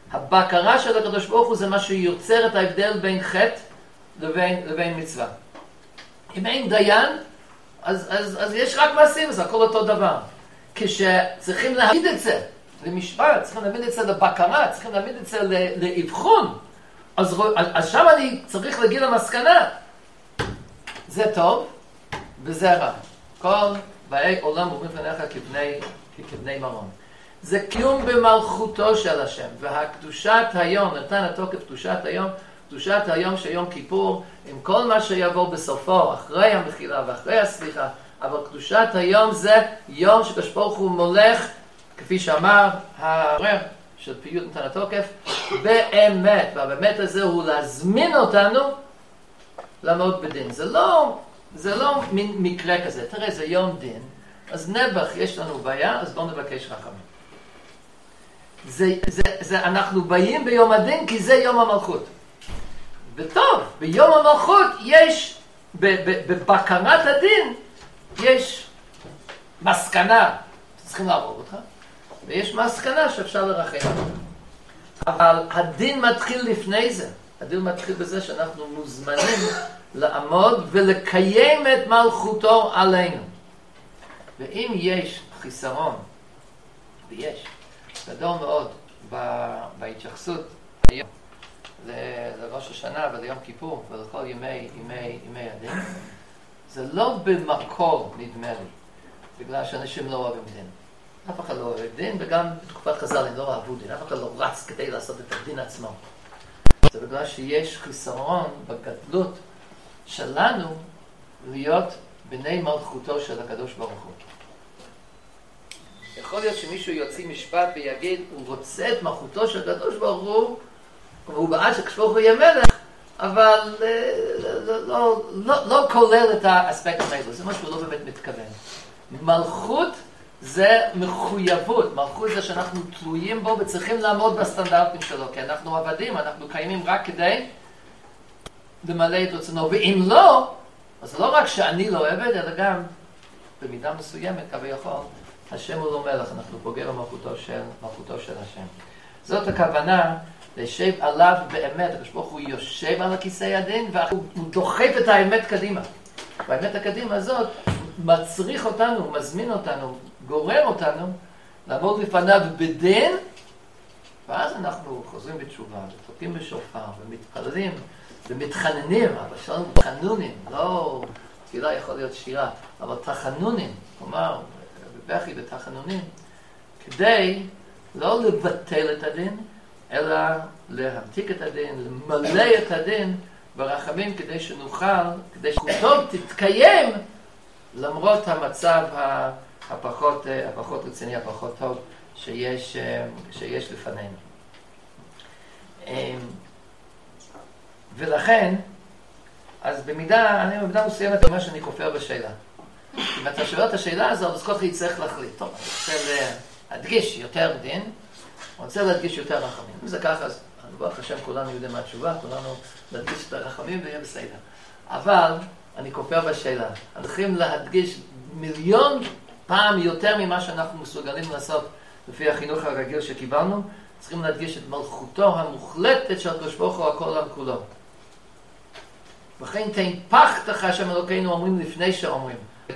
הבקרה של הקדוש ברוך הוא זה מה שיוצר את ההבדל בין חטא לבין מצווה. אם אין דיין, אז יש רק מעשים, זה הכל אותו דבר. כשצריכים להעמיד את זה למשפט, צריכים להעמיד את זה לבקרה, צריכים להעמיד את זה לאבחון, אז שם אני צריך להגיד למסקנה, זה טוב וזה רע. כל באי עולם עוברים לפניך כבני מרון. זה קיום במלכותו של השם, והקדושת היום, נתן התוקף קדושת היום של יום כיפור, עם כל מה שיבוא בסופו, אחרי המחילה ואחרי הסליחה, אבל קדושת היום זה יום שקדוש ברוך הוא מולך, כפי שאמר העורר של פיוט נתן התוקף, באמת, והבאמת הזה הוא להזמין אותנו לעמוד בדין. זה לא מין מקרה כזה, תראה, זה יום דין, אז נבח יש לנו בעיה, אז בואו נבקש רחמים. אנחנו באים ביום הדין כי זה יום המלכות. וטוב, ביום המלכות יש, בבקרת הדין, יש מסקנה, צריכים לעבור אותך, ויש מסקנה שאפשר לרחם. אבל הדין מתחיל לפני זה. הדין מתחיל בזה שאנחנו מוזמנים לעמוד ולקיים את מלכותו עלינו. ואם יש חיסרון, ויש, גדול מאוד בהתייחסות היום לראש השנה וליום כיפור ולכל ימי הדין, זה לא במקור, נדמה לי, בגלל שאנשים לא אוהבים דין. אף אחד לא אוהב דין, וגם בתקופת חז"ל הם לא אהבו דין, אף אחד לא רץ כדי לעשות את הדין עצמו. זה בגלל שיש חיסרון בגדלות שלנו להיות בני מלכותו של הקדוש ברוך הוא. יכול להיות שמישהו יוציא משפט ויגיד, הוא רוצה את מלכותו של הקדוש ברוך הוא, הוא בעד שהקדוש ברוך הוא יהיה מלך, אבל לא כולל את האספקט האלו, זה מה שהוא לא באמת מתכוון. מלכות זה מחויבות, מלכות זה שאנחנו תלויים בו וצריכים לעמוד בסטנדרטים שלו, כי אנחנו עבדים, אנחנו קיימים רק כדי למלא את רצונו, ואם לא, אז זה לא רק שאני לא עבד, אלא גם במידה מסוימת, כביכול, השם הוא לא מלך, אנחנו פוגעים במלכותו של השם. זאת הכוונה, לשב עליו באמת, הקדוש ברוך הוא יושב על הכיסא הדין, והוא דוחף את האמת קדימה. והאמת הקדימה הזאת מצריך אותנו, מזמין אותנו, גורר אותנו, לעמוד לפניו בדין, ואז אנחנו חוזרים בתשובה, ותוקעים בשופר, ומתפללים, ומתחננים, אבל שלנו תחנונים, לא תפילה יכול להיות שירה, אבל תחנונים, כלומר, בבכי ותחנונים, כדי לא לבטל את הדין, אלא להמתיק את הדין, למלא את הדין ברחמים כדי שנוכל, כדי שזכותו תתקיים למרות המצב הפחות רציני, הפחות טוב שיש לפנינו. ולכן, אז במידה מסוימת מה שאני כופר בשאלה. אם אתה שואל את השאלה הזו, אז כל כך יצטרך להחליט. טוב, אני רוצה להדגיש יותר דין, אני רוצה להדגיש יותר רחמים. אם זה ככה, אז ברוך השם כולנו יודעים מה התשובה, כולנו להדגיש את הרחמים ויהיה בסדר. אבל אני כופר בשאלה. אנחנו צריכים להדגיש 1,000,000 פעם יותר ממה שאנחנו מסוגלים לעשות לפי החינוך הרגיל שקיבלנו. צריכים להדגיש את מלכותו המוחלטת של הקדוש ברוך הוא הכל העולם כולו. וכן תן פחתך השם אלוקינו אומרים לפני שאומרים.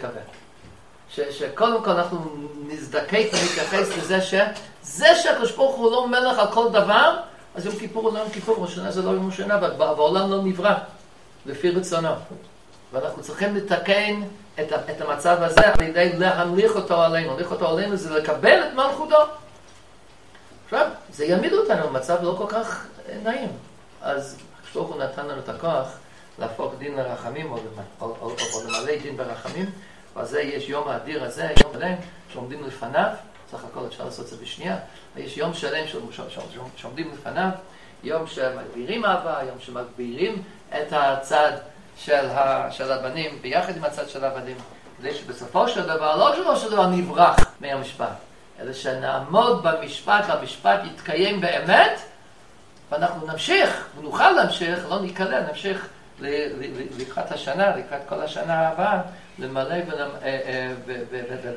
שקודם כל אנחנו נזדקק ונתייחס לזה שהקדוש ברוך הוא לא מלך על כל דבר, אז יום כיפור הוא לא יום כיפור, ראש השנה זה לא יום השנה, והעולם לא נברא לפי רצונו. ואנחנו צריכים לתקן את המצב הזה על ידי להמליך אותו עלינו. להמליך אותו עלינו זה לקבל את מלכותו. עכשיו, זה יעמיד אותנו במצב לא כל כך נעים. אז הקדוש ברוך הוא נתן לנו את הכוח להפוך דין לרחמים או למלא דין ברחמים, ועל זה יש יום האדיר הזה, יום שלם שעומדים לפניו, סך הכל אפשר לעשות את זה בשנייה, יש יום שלם שעומדים לפניו, יום שמגבירים אהבה, יום שמגבירים את הצד של הבנים ביחד עם הצד של הבנים, כדי שבסופו של דבר, לא שבסופו של דבר נברח מהמשפט, אלא שנעמוד במשפט, והמשפט יתקיים באמת, ואנחנו נמשיך, ונוכל להמשיך, לא ניקלה, נמשיך לקראת השנה, לקראת כל השנה הבאה, למלא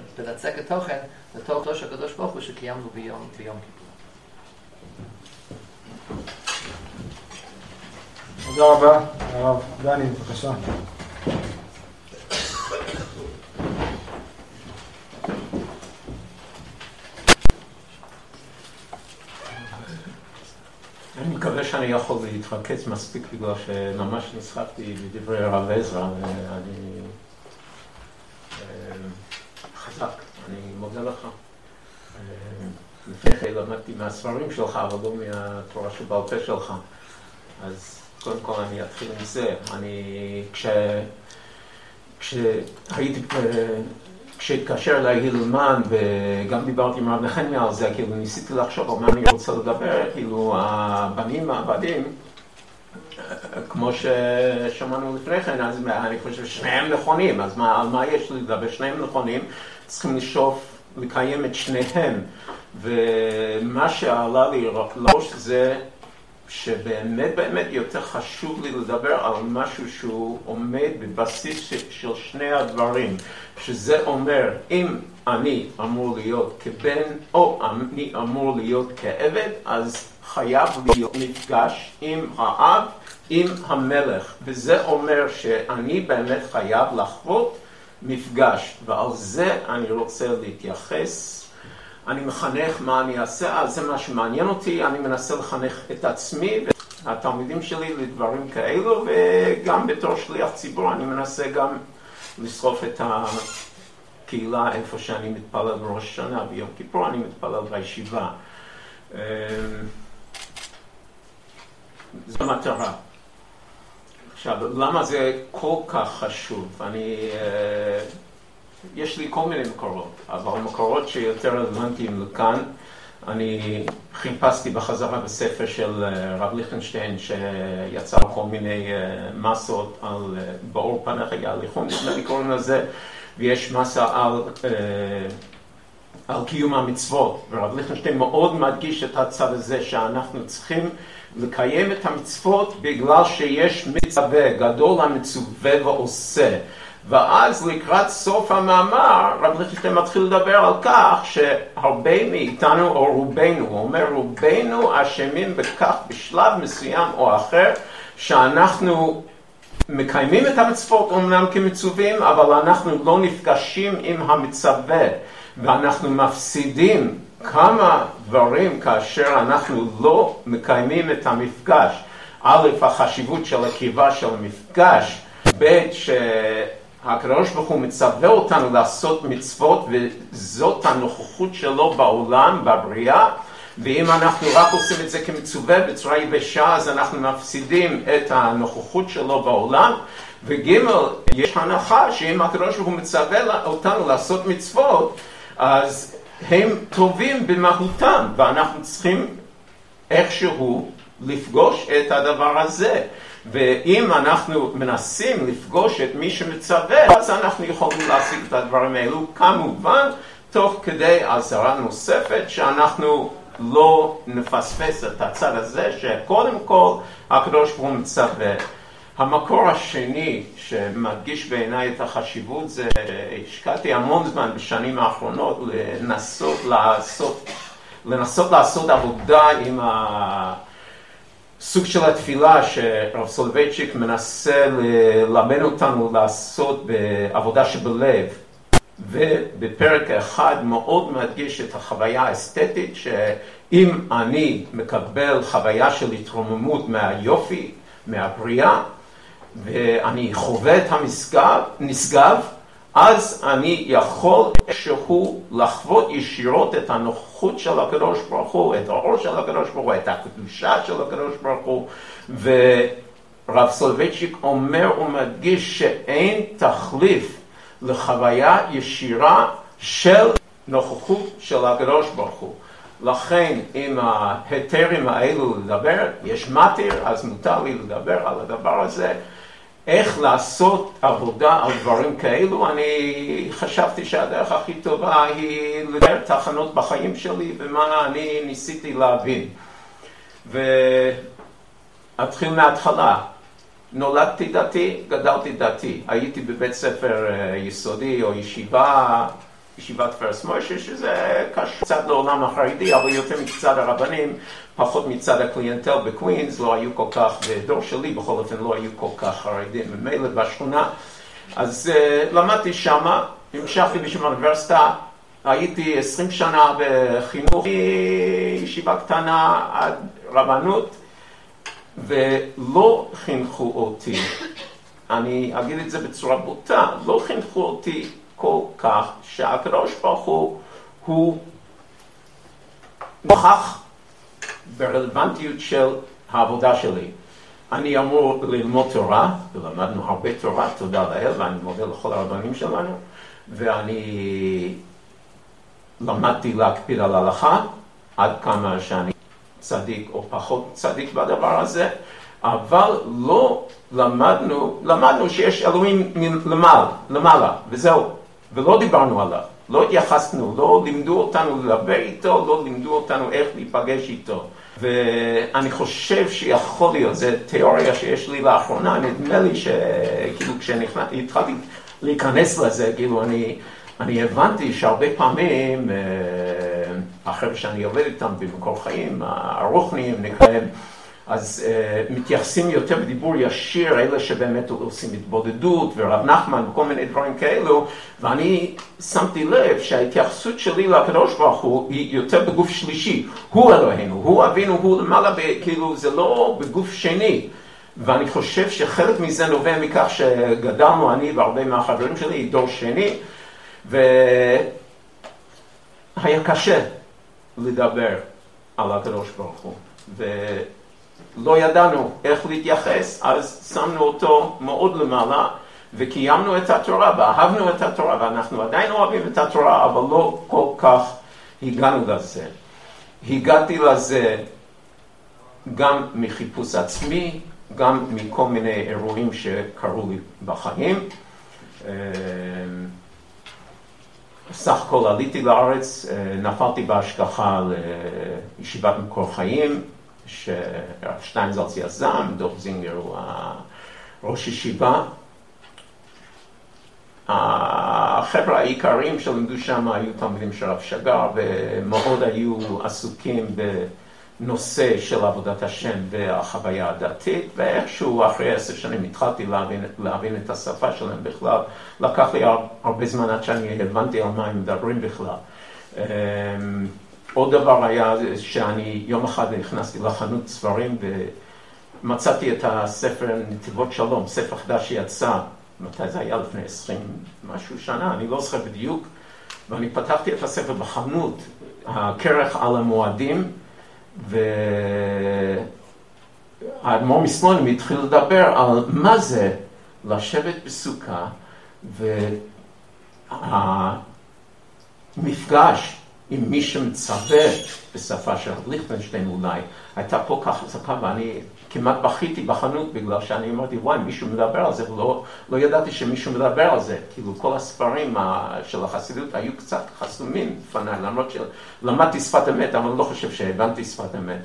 ולצק את תוכן לתוך הקדוש ברוך הוא שקיימנו ביום כיפור. תודה רבה, הרב דני, בבקשה. אני מקווה שאני יכול להתרכז מספיק בגלל שממש נסחפתי בדברי הרב עזרא ואני חזק, אני מודה לך. לפני כן למדתי מהספרים שלך, אבל לא מהתורה שבעל פה שלך. אז קודם כל אני אתחיל עם זה. כשהתקשר אליי הילמן וגם דיברתי עם רב נחמיה על זה, כאילו ניסיתי לחשוב על מה אני רוצה לדבר, כאילו הבנים העבדים, כמו ששמענו לפני כן, אז אני חושב ששניהם נכונים, אז על מה יש לי לדבר? שניהם נכונים, צריכים לשאוף לקיים את שניהם, ומה שעלה לי לראש זה שבאמת באמת יותר חשוב לי לדבר על משהו שהוא עומד בבסיס של שני הדברים, שזה אומר אם אני אמור להיות כבן או אני אמור להיות כעבד, אז חייב להיות מפגש עם האב, עם המלך, וזה אומר שאני באמת חייב לחוות מפגש, ועל זה אני רוצה להתייחס. אני מחנך מה אני אעשה, אז זה מה שמעניין אותי, אני מנסה לחנך את עצמי והתלמידים שלי לדברים כאלו, וגם בתור שליח ציבור אני מנסה גם לשרוף את הקהילה איפה שאני מתפלל בראש השנה, ביום כיפור אני מתפלל בישיבה. זו מטרה. עכשיו, למה זה כל כך חשוב? יש לי כל מיני מקורות, אבל מקורות שיותר רלוונטיים לכאן, אני חיפשתי בחזרה בספר של רב ליכטנשטיין, שיצר כל מיני מסות על באור פניך יהליכון, נדמה לי קוראים לזה, ויש מסה על קיום המצוות, ורב ליכטנשטיין מאוד מדגיש את הצד הזה שאנחנו צריכים לקיים את המצוות בגלל שיש מצווה, גדול המצווה ועושה. ואז לקראת סוף המאמר, רב ליכטנשטיין מתחיל לדבר על כך שהרבה מאיתנו, או רובנו, הוא אומר רובנו אשמים בכך בשלב מסוים או אחר, שאנחנו מקיימים את המצוות אומנם כמצווים, אבל אנחנו לא נפגשים עם המצווה, ואנחנו מפסידים כמה דברים כאשר אנחנו לא מקיימים את המפגש. א', החשיבות של הקרבה של המפגש, ב', הקדוש ברוך הוא מצווה אותנו לעשות מצוות, וזאת הנוכחות שלו בעולם, בבריאה, ואם אנחנו רק עושים את זה כמצווה בצורה יבשה, אז אנחנו מפסידים את הנוכחות שלו בעולם. וג', יש הנחה שאם הקדוש ברוך הוא מצווה אותנו לעשות מצוות, אז הם טובים במהותם, ואנחנו צריכים איכשהו לפגוש את הדבר הזה. ואם אנחנו מנסים לפגוש את מי שמצווה, אז אנחנו יכולים להשיג את הדברים האלו, כמובן, תוך כדי עזרה נוספת, שאנחנו לא נפספס את הצד הזה, שקודם כל הקדוש ברוך הוא מצווה. המקור השני שמדגיש בעיניי את החשיבות זה, השקעתי המון זמן בשנים האחרונות לנסות לעשות עבודה עם סוג של התפילה שרב סולובייצ'יק מנסה ללמד אותנו לעשות בעבודה שבלב, ובפרק אחד מאוד מדגיש את החוויה האסתטית, שאם אני מקבל חוויה של התרוממות מהיופי, מהבריאה, ואני חווה את הנשגב, אז אני יכול איכשהו לחוות ישירות את הנוכחות של הקדוש ברוך הוא, את האור של הקדוש ברוך הוא, את הקדושה של הקדוש ברוך הוא, ורב סולובייצ'יק אומר ומדגיש שאין תחליף לחוויה ישירה של נוכחות של הקדוש ברוך הוא. לכן עם ההיתרים האלו לדבר, יש מתיר, אז מותר לי לדבר על הדבר הזה. איך לעשות עבודה על דברים כאלו, אני חשבתי שהדרך הכי טובה היא לדבר תחנות בחיים שלי ומה אני ניסיתי להבין. ואתחיל מההתחלה. נולדתי דתי, גדלתי דתי. הייתי בבית ספר יסודי או ישיבה ישיבת פרס מוישה, שזה קשור קצת לעולם החרדי, אבל יותר מצד הרבנים, פחות מצד הקליינטל בקווינס, לא היו כל כך, בדור שלי בכל אופן לא היו כל כך חרדים, ממילא בשכונה. אז למדתי שמה, המשכתי בשביל האוניברסיטה, הייתי 20 שנה בחינוך, ישיבה קטנה עד רבנות, ולא חינכו אותי, אני אגיד את זה בצורה בוטה, לא חינכו אותי כל כך שהקדוש ברוך הוא נוכח ברלוונטיות של העבודה שלי. אני אמור ללמוד תורה, ולמדנו הרבה תורה, תודה לאל, ואני מודה לכל הרבנים שלנו, ואני למדתי להקפיד על ההלכה, עד כמה שאני צדיק או פחות צדיק בדבר הזה, אבל לא למדנו שיש אלוהים למעלה, וזהו, ולא דיברנו עליו, לא התייחסנו, לא לימדו אותנו לדבר איתו, לא לימדו אותנו איך להיפגש איתו. ואני חושב שיכול להיות, זו תיאוריה שיש לי לאחרונה, נדמה לי שכאילו כשהתחלתי להיכנס לזה, כאילו אני הבנתי שהרבה פעמים, אחרי שאני עובד איתם במקור חיים, הרוחניים נקראים, אז מתייחסים יותר בדיבור ישיר, אלה שבאמת עושים התבודדות ורב נחמן וכל מיני דברים כאלו, ואני שמתי לב שההתייחסות שלי לקדוש ברוך הוא היא יותר בגוף שלישי, הוא אלוהינו, הוא אבינו, הוא למעלה, כאילו זה לא בגוף שני, ואני חושב שחלק מזה נובע מכך שגדלנו אני והרבה מהחברים שלי דור שני, והיה קשה לדבר על הקדוש ברוך הוא, ולא ידענו איך להתייחס, אז שמנו אותו מאוד למעלה, וקיימנו את התורה, ואהבנו את התורה, ואנחנו עדיין אוהבים את התורה, אבל לא כל כך הגענו לזה. הגעתי לזה גם מחיפוש עצמי, גם מכל מיני אירועים שקרו לי בחיים. סך הכל עליתי לארץ, נפלתי בהשגחה לישיבת מקור חיים, שרב שטיינזלץ יזם, דוח זינגר הוא ראש ישיבה. החבר'ה העיקריים שלמדו שם היו תלמידים של רב שגר, ומאוד היו עסוקים בנושא של עבודת השם והחוויה הדתית, ואיכשהו אחרי 10 שנים התחלתי להבין את השפה שלהם בכלל. לקח לי הרבה זמן עד שאני הבנתי על מה הם מדברים בכלל. עוד דבר היה שאני יום אחד נכנסתי לחנות ספרים ומצאתי את הספר נתיבות שלום, ספר חדש שיצא, מתי זה היה? לפני 20 משהו שנה, אני לא זוכר בדיוק, ואני פתחתי את הספר בחנות, הכרך על המועדים, והאדמו"ר מסלונים התחיל לדבר על מה זה לשבת בסוכה, והמפגש עם מי שמצווה בשפה של ליכטנשטיין אולי, הייתה פה כך חזקה, ואני כמעט בכיתי בחנות בגלל שאני אמרתי, וואי, מישהו מדבר על זה, ולא ידעתי שמישהו מדבר על זה. כאילו כל הספרים של החסידות היו קצת חסומים לפניי, למרות שלמדתי שפת אמת, אבל לא חושב שהבנתי שפת אמת.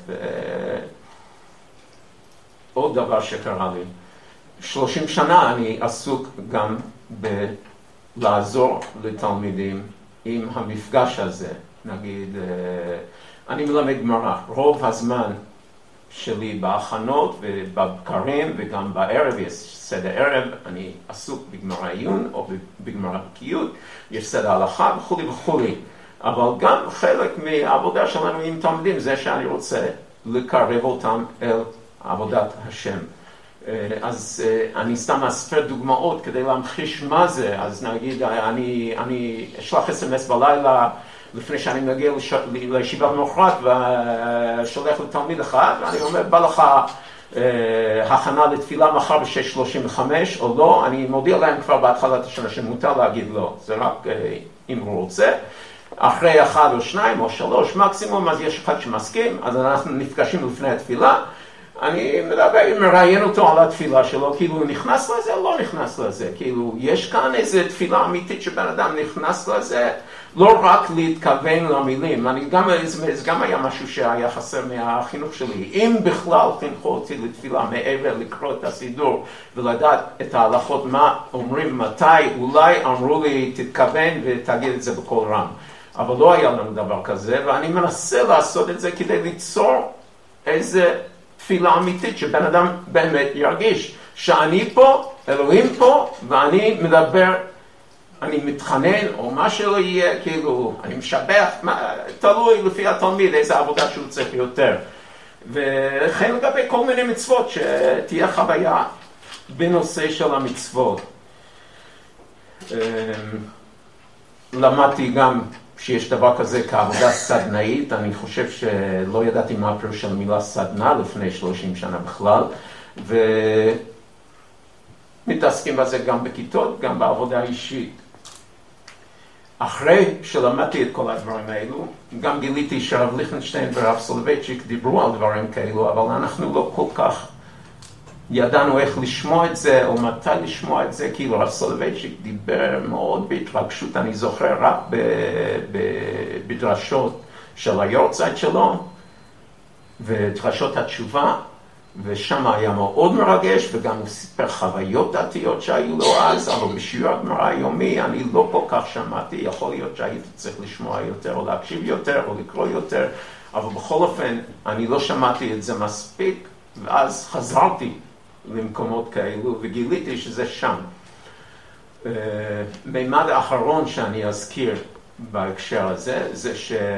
עוד דבר שקרה לי, 30 שנה אני עסוק גם בלעזור לתלמידים עם המפגש הזה. נגיד, אני מלמד גמרא, רוב הזמן שלי בהכנות ובבקרים וגם בערב, יש סדר ערב, אני עסוק בגמרא עיון או בגמרא בקיאות, יש סדר הלכה וכו' וכו'. אבל גם חלק מהעבודה שלנו עם תלמידים זה שאני רוצה לקרב אותם אל עבודת השם. אז אני סתם אספר דוגמאות כדי להמחיש מה זה. אז נגיד, אני אשלח SMS בלילה לפני שאני מגיע לישיבה במחרת ושולח לתלמיד אחד, ואני אומר, בא לך הכנה לתפילה מחר ב-6:35 או לא, אני מודיע להם כבר בהתחלת השנה שמותר להגיד לא, זה רק אם הוא רוצה. אחרי 1 או 2 או 3 מקסימום, אז יש אחד שמסכים, אז אנחנו נפגשים לפני התפילה, אני מראיין אותו על התפילה שלו, כאילו הוא נכנס לזה או לא נכנס לזה, כאילו יש כאן איזו תפילה אמיתית שבן אדם נכנס לזה, לא רק להתכוון למילים, זה גם היה משהו שהיה חסר מהחינוך שלי, אם בכלל חינכו אותי לתפילה מעבר לקרוא את הסידור ולדעת את ההלכות מה אומרים מתי, אולי אמרו לי תתכוון ותגיד את זה בקול רם, אבל לא היה לנו דבר כזה, ואני מנסה לעשות את זה כדי ליצור איזה תפילה אמיתית שבן אדם באמת ירגיש שאני פה, אלוהים פה, ואני מדבר, אני מתחנן או מה שלא יהיה, כאילו, אני משבח, תלוי לפי התלמיד איזה עבודה שהוא צריך יותר. וכן לגבי כל מיני מצוות שתהיה חוויה בנושא של המצוות. למדתי גם שיש דבר כזה כעבודה סדנאית, אני חושב שלא ידעתי מה הפירוש של מילה סדנה לפני 30 שנה בכלל, ומתעסקים בזה גם בכיתות, גם בעבודה אישית. אחרי שלמדתי את כל הדברים האלו, גם גיליתי שהרב ליכטנשטיין והרב סולובייצ'יק דיברו על דברים כאלו, אבל אנחנו לא כל כך ידענו איך לשמוע את זה, או מתי לשמוע את זה, כאילו הרב סולובייצ'יק דיבר מאוד בהתרגשות, אני זוכר רק בדרשות של היורצייט שלו, ודרשות התשובה, ושם היה מאוד מרגש, וגם הוא סיפר חוויות דתיות שהיו לו אז, אבל בשיעור הגמרא היומי אני לא כל כך שמעתי, יכול להיות שהייתי צריך לשמוע יותר, או להקשיב יותר, או לקרוא יותר, אבל בכל אופן אני לא שמעתי את זה מספיק, ואז חזרתי למקומות כאלו, וגיליתי שזה שם. מימד האחרון שאני אזכיר בהקשר הזה, זה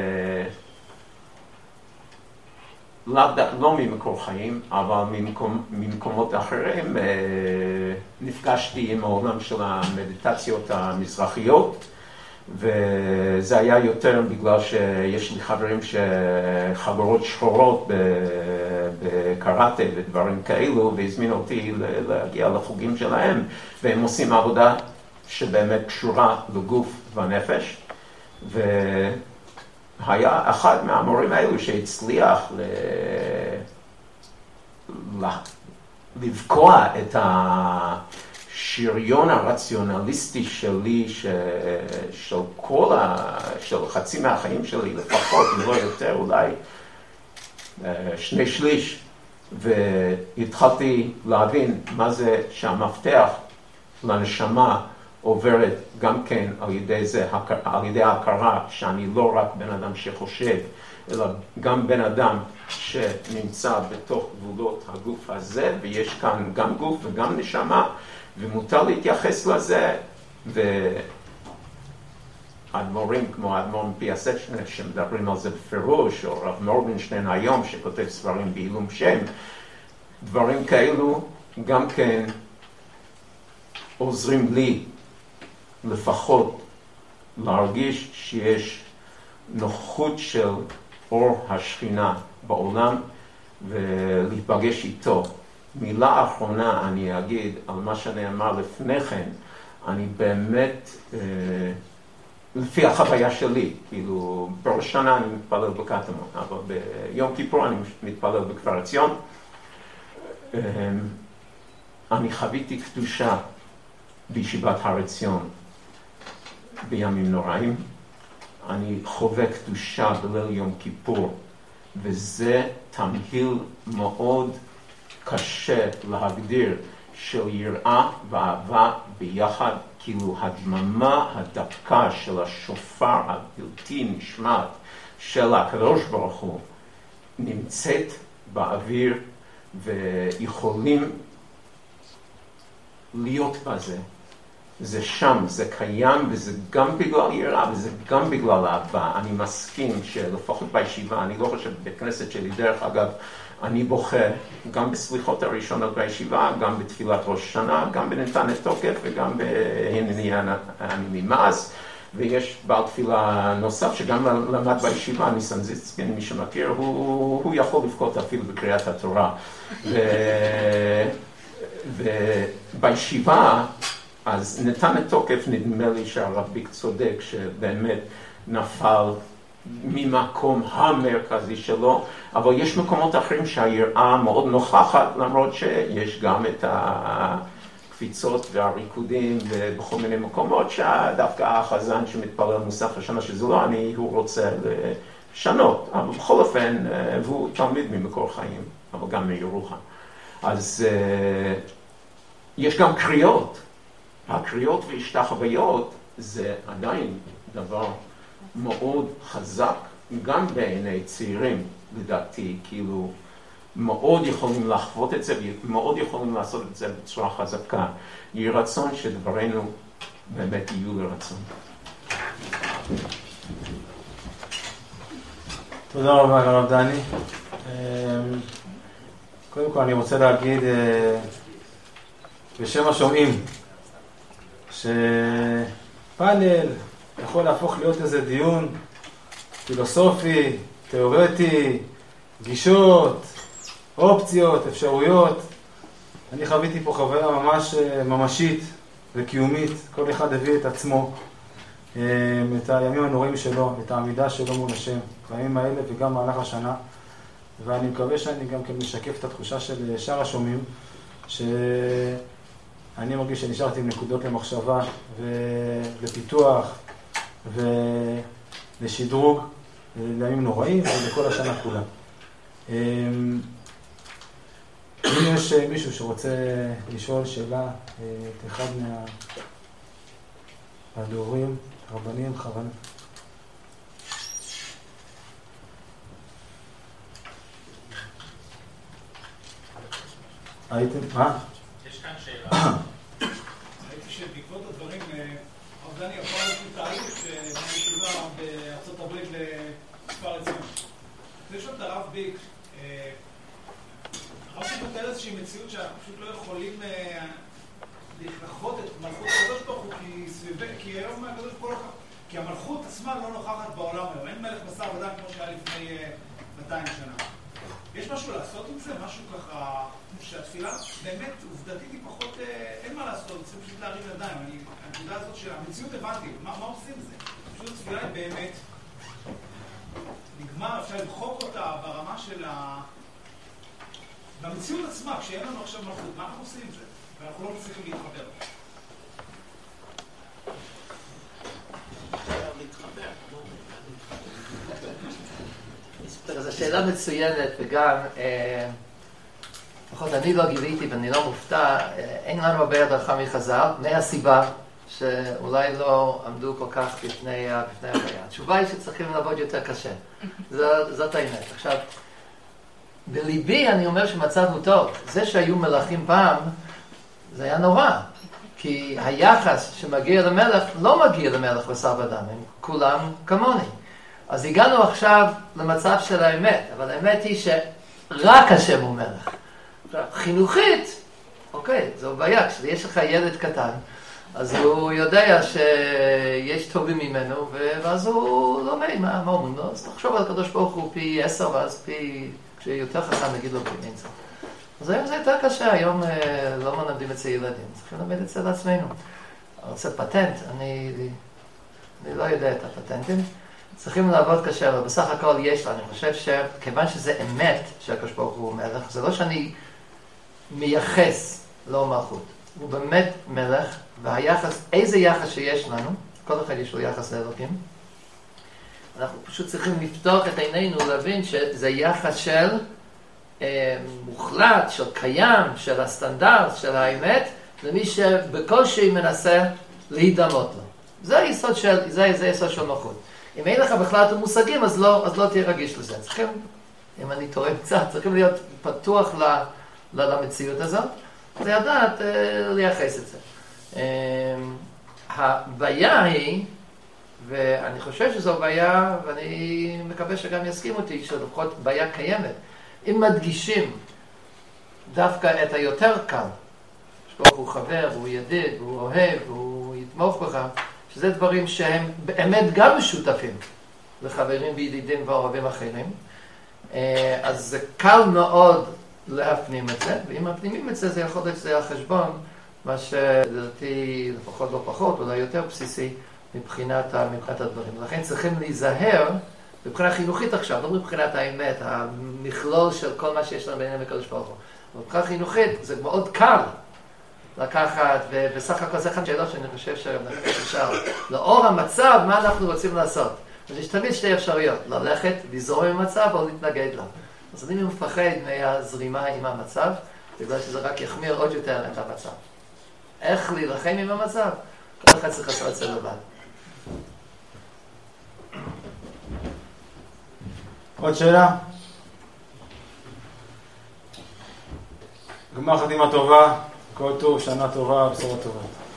לא ממקור חיים, אבל ממקומות אחרים, נפגשתי עם העולם של המדיטציות המזרחיות, וזה היה יותר בגלל שיש לי חברים שחברות שחורות בקראטה ודברים כאלו, והזמינו אותי להגיע לחוגים שלהם, והם עושים עבודה שבאמת קשורה לגוף והנפש, והיה אחד מהמורים האלו שהצליח לבקוע את השריון הרציונליסטי שלי, של חצי מהחיים שלי לפחות, אם לא יותר, אולי 2/3, והתחלתי להבין מה זה שהמפתח לנשמה עוברת גם כן על ידי ההכרה שאני לא רק בן אדם שחושב, אלא גם בן אדם שנמצא בתוך גבולות הגוף הזה, ויש כאן גם גוף וגם נשמה, ומותר להתייחס לזה, ואדמו"רים כמו האדמו"ר מפיאסצ'נה שמדברים על זה בפירוש, או רב מורגנשטיין היום שכותב ספרים בעילום שם, דברים כאלו גם כן עוזרים לי לפחות להרגיש שיש נוכחות של אור השכינה בעולם ולהתפגש איתו. מילה אחרונה אני אגיד על מה שנאמר לפני כן, אני באמת, לפי החוויה שלי, כאילו בראש שנה אני מתפלל בקטמון, אבל ביום כיפור אני מתפלל בכפר עציון, אני חוויתי קדושה בישיבת הר עציון בימים נוראים, אני חווה קדושה בליל יום כיפור, וזה תמהיל מאוד קשה להגדיר של יראה ואהבה ביחד, כאילו הדממה הדקה של השופר הבלתי נשמעת של הקדוש ברוך הוא נמצאת באוויר, ויכולים להיות בזה. זה שם, זה קיים, וזה גם בגלל יראה, וזה גם בגלל אהבה. אני מסכים שלפחות בישיבה, אני לא חושב בכנסת שלי, דרך אגב, אני בוכה גם בסליחות הראשונות בישיבה, גם בתפילת ראש שנה, גם בנתנת תוקף, וגם בהנני אני ממעש. ויש בעל תפילה נוסף שגם למד בישיבה, ניסן זיצקין, מי שמכיר, הוא יכול לבכות אפילו בקריאת התורה. ובישיבה, אז נתן את תוקף, נדמה לי שהרב ביק צודק, שבאמת נפל ממקום המרכזי שלו, אבל יש מקומות אחרים שהיראה מאוד נוכחת, למרות שיש גם את הקפיצות והריקודים ובכל מיני מקומות, שדווקא החזן שמתפלל מוסף השנה שזה לא אני, הוא רוצה לשנות, אבל בכל אופן, והוא תלמיד ממקור חיים, אבל גם מירוחם. אז יש גם קריאות. הקריאות והשתחוויות זה עדיין דבר מאוד חזק, גם בעיני צעירים, לדעתי, כאילו, מאוד יכולים לחוות את זה, ומאוד יכולים לעשות את זה בצורה חזקה. יהי רצון שדברנו באמת יהיו לרצון. תודה רבה לרב דני. קודם כל אני רוצה להגיד בשם השומעים, שפאנל יכול להפוך להיות איזה דיון פילוסופי, תיאורטי, גישות, אופציות, אפשרויות. אני חוויתי פה חוויה ממש ממשית וקיומית. כל אחד הביא את עצמו, את הימים הנוראים שלו, את העמידה שלו מול השם, בימים האלה וגם מהלך השנה. ואני מקווה שאני גם כן משקף את התחושה של שאר השומעים, שאני מרגיש שנשארתי עם נקודות למחשבה ולפיתוח ולשדרוג לימים נוראים ולכל השנה כולה. אם יש מישהו שרוצה לשאול שאלה את אחד מהדוברים, רבנים, חבנה. הייתם? מה? יש כאן שאלה. הייתי שבעקבות הדברים, הרב דני עבר איזשהו תהליך מהישיבה בארצות הברית לכפר עציון. יש שם את הרב ביק. הרב ביק נותן איזושהי מציאות שאנחנו פשוט לא יכולים לחוות את מלכות הקדוש ברוך הוא, כי היום הקדוש ברוך הוא, כי המלכות עצמה לא נוכחת בעולם היום. אין מלך בשר ודם כמו שהיה לפני 200 שנה. יש משהו לעשות עם זה? משהו ככה, שהתפילה באמת עובדתית היא פחות, אין מה לעשות, צריכים פשוט להרים ידיים. הנקודה הזאת של המציאות הבנתי, מה עושים עם זה? פשוט התפילה היא באמת נגמר, אפשר למחוק אותה ברמה של במציאות עצמה, כשאין לנו עכשיו מלכות, מה אנחנו עושים עם זה? ואנחנו לא מצליחים להתחבר. זו שאלה מצוינת, וגם, לפחות אני לא גיליתי ואני לא מופתע, אין לנו הרבה הדרכה מחז"ל, מהסיבה שאולי לא עמדו כל כך בפני הבעיה. התשובה היא שצריכים לעבוד יותר קשה. זאת האמת. עכשיו, בליבי אני אומר שמצב הוא טוב. זה שהיו מלכים פעם, זה היה נורא. כי היחס שמגיע למלך לא מגיע למלך בשר ודם, הם כולם כמוני. אז הגענו עכשיו למצב של האמת, אבל האמת היא שרק השם הוא מלך. חינוכית, אוקיי, זו בעיה, כשיש לך ילד קטן, אז הוא יודע שיש טובים ממנו, ואז הוא לומד, מה אומרים לו? אז תחשוב על הקדוש ברוך הוא פי 10, ואז כשיותר חכם נגיד לו פי 10. אז היום זה יותר קשה, היום לא מלמדים אצל ילדים, צריכים ללמד אצל עצמנו. אני רוצה פטנט, אני לא יודע את הפטנטים. צריכים לעבוד קשה, אבל בסך הכל יש לה. אני חושב שכיוון שזה אמת שהקדוש ברוך הוא מלך, זה לא שאני מייחס לו מלכות. הוא באמת מלך, והיחס, איזה יחס שיש לנו, כל אחד יש לו יחס לאלוקים, אנחנו פשוט צריכים לפתוח את עינינו, להבין שזה יחס של מוחלט, של קיים, של הסטנדרט, של האמת, למי שבקושי מנסה להידמות לו. זה היסוד של מלכות. אם אין לך בכלל את המושגים, אז לא תהיה רגיש לזה. צריכים, אם אני טועה קצת, צריכים להיות פתוח למציאות הזאת, ולדעת לייחס את זה. הבעיה היא, ואני חושב שזו בעיה, ואני מקווה שגם יסכים אותי, שלפחות בעיה קיימת. אם מדגישים דווקא את היותר קל, שברוך הוא חבר, הוא ידיד, הוא אוהב, הוא יתמוך בך, שזה דברים שהם באמת גם משותפים לחברים וידידים ואוהבים אחרים. אז זה קל מאוד להפנים את זה, ואם מפנימים את זה, זה יכול להיות שזה על חשבון, מה שלדעתי לפחות לא פחות, אולי יותר בסיסי מבחינת הדברים. לכן צריכים להיזהר מבחינה חינוכית עכשיו, לא מבחינת האמת, המכלול של כל מה שיש לנו בעניין הקדוש ברוך הוא. מבחינה חינוכית זה מאוד קל לקחת, ובסך הכל זה אחד שאלות שאני חושב שאפשר. לאור המצב, מה אנחנו רוצים לעשות? אז יש תמיד שתי אפשרויות, ללכת, לזרום עם המצב או להתנגד לו. אז אני מפחד מהזרימה עם המצב, בגלל שזה רק יחמיר עוד יותר את המצב. איך להילחם עם המצב? כל אחד צריך לעשות את זה לבד. עוד שאלה? גמר חתימה טובה, כל טוב, שנה טובה, בשורות טובות.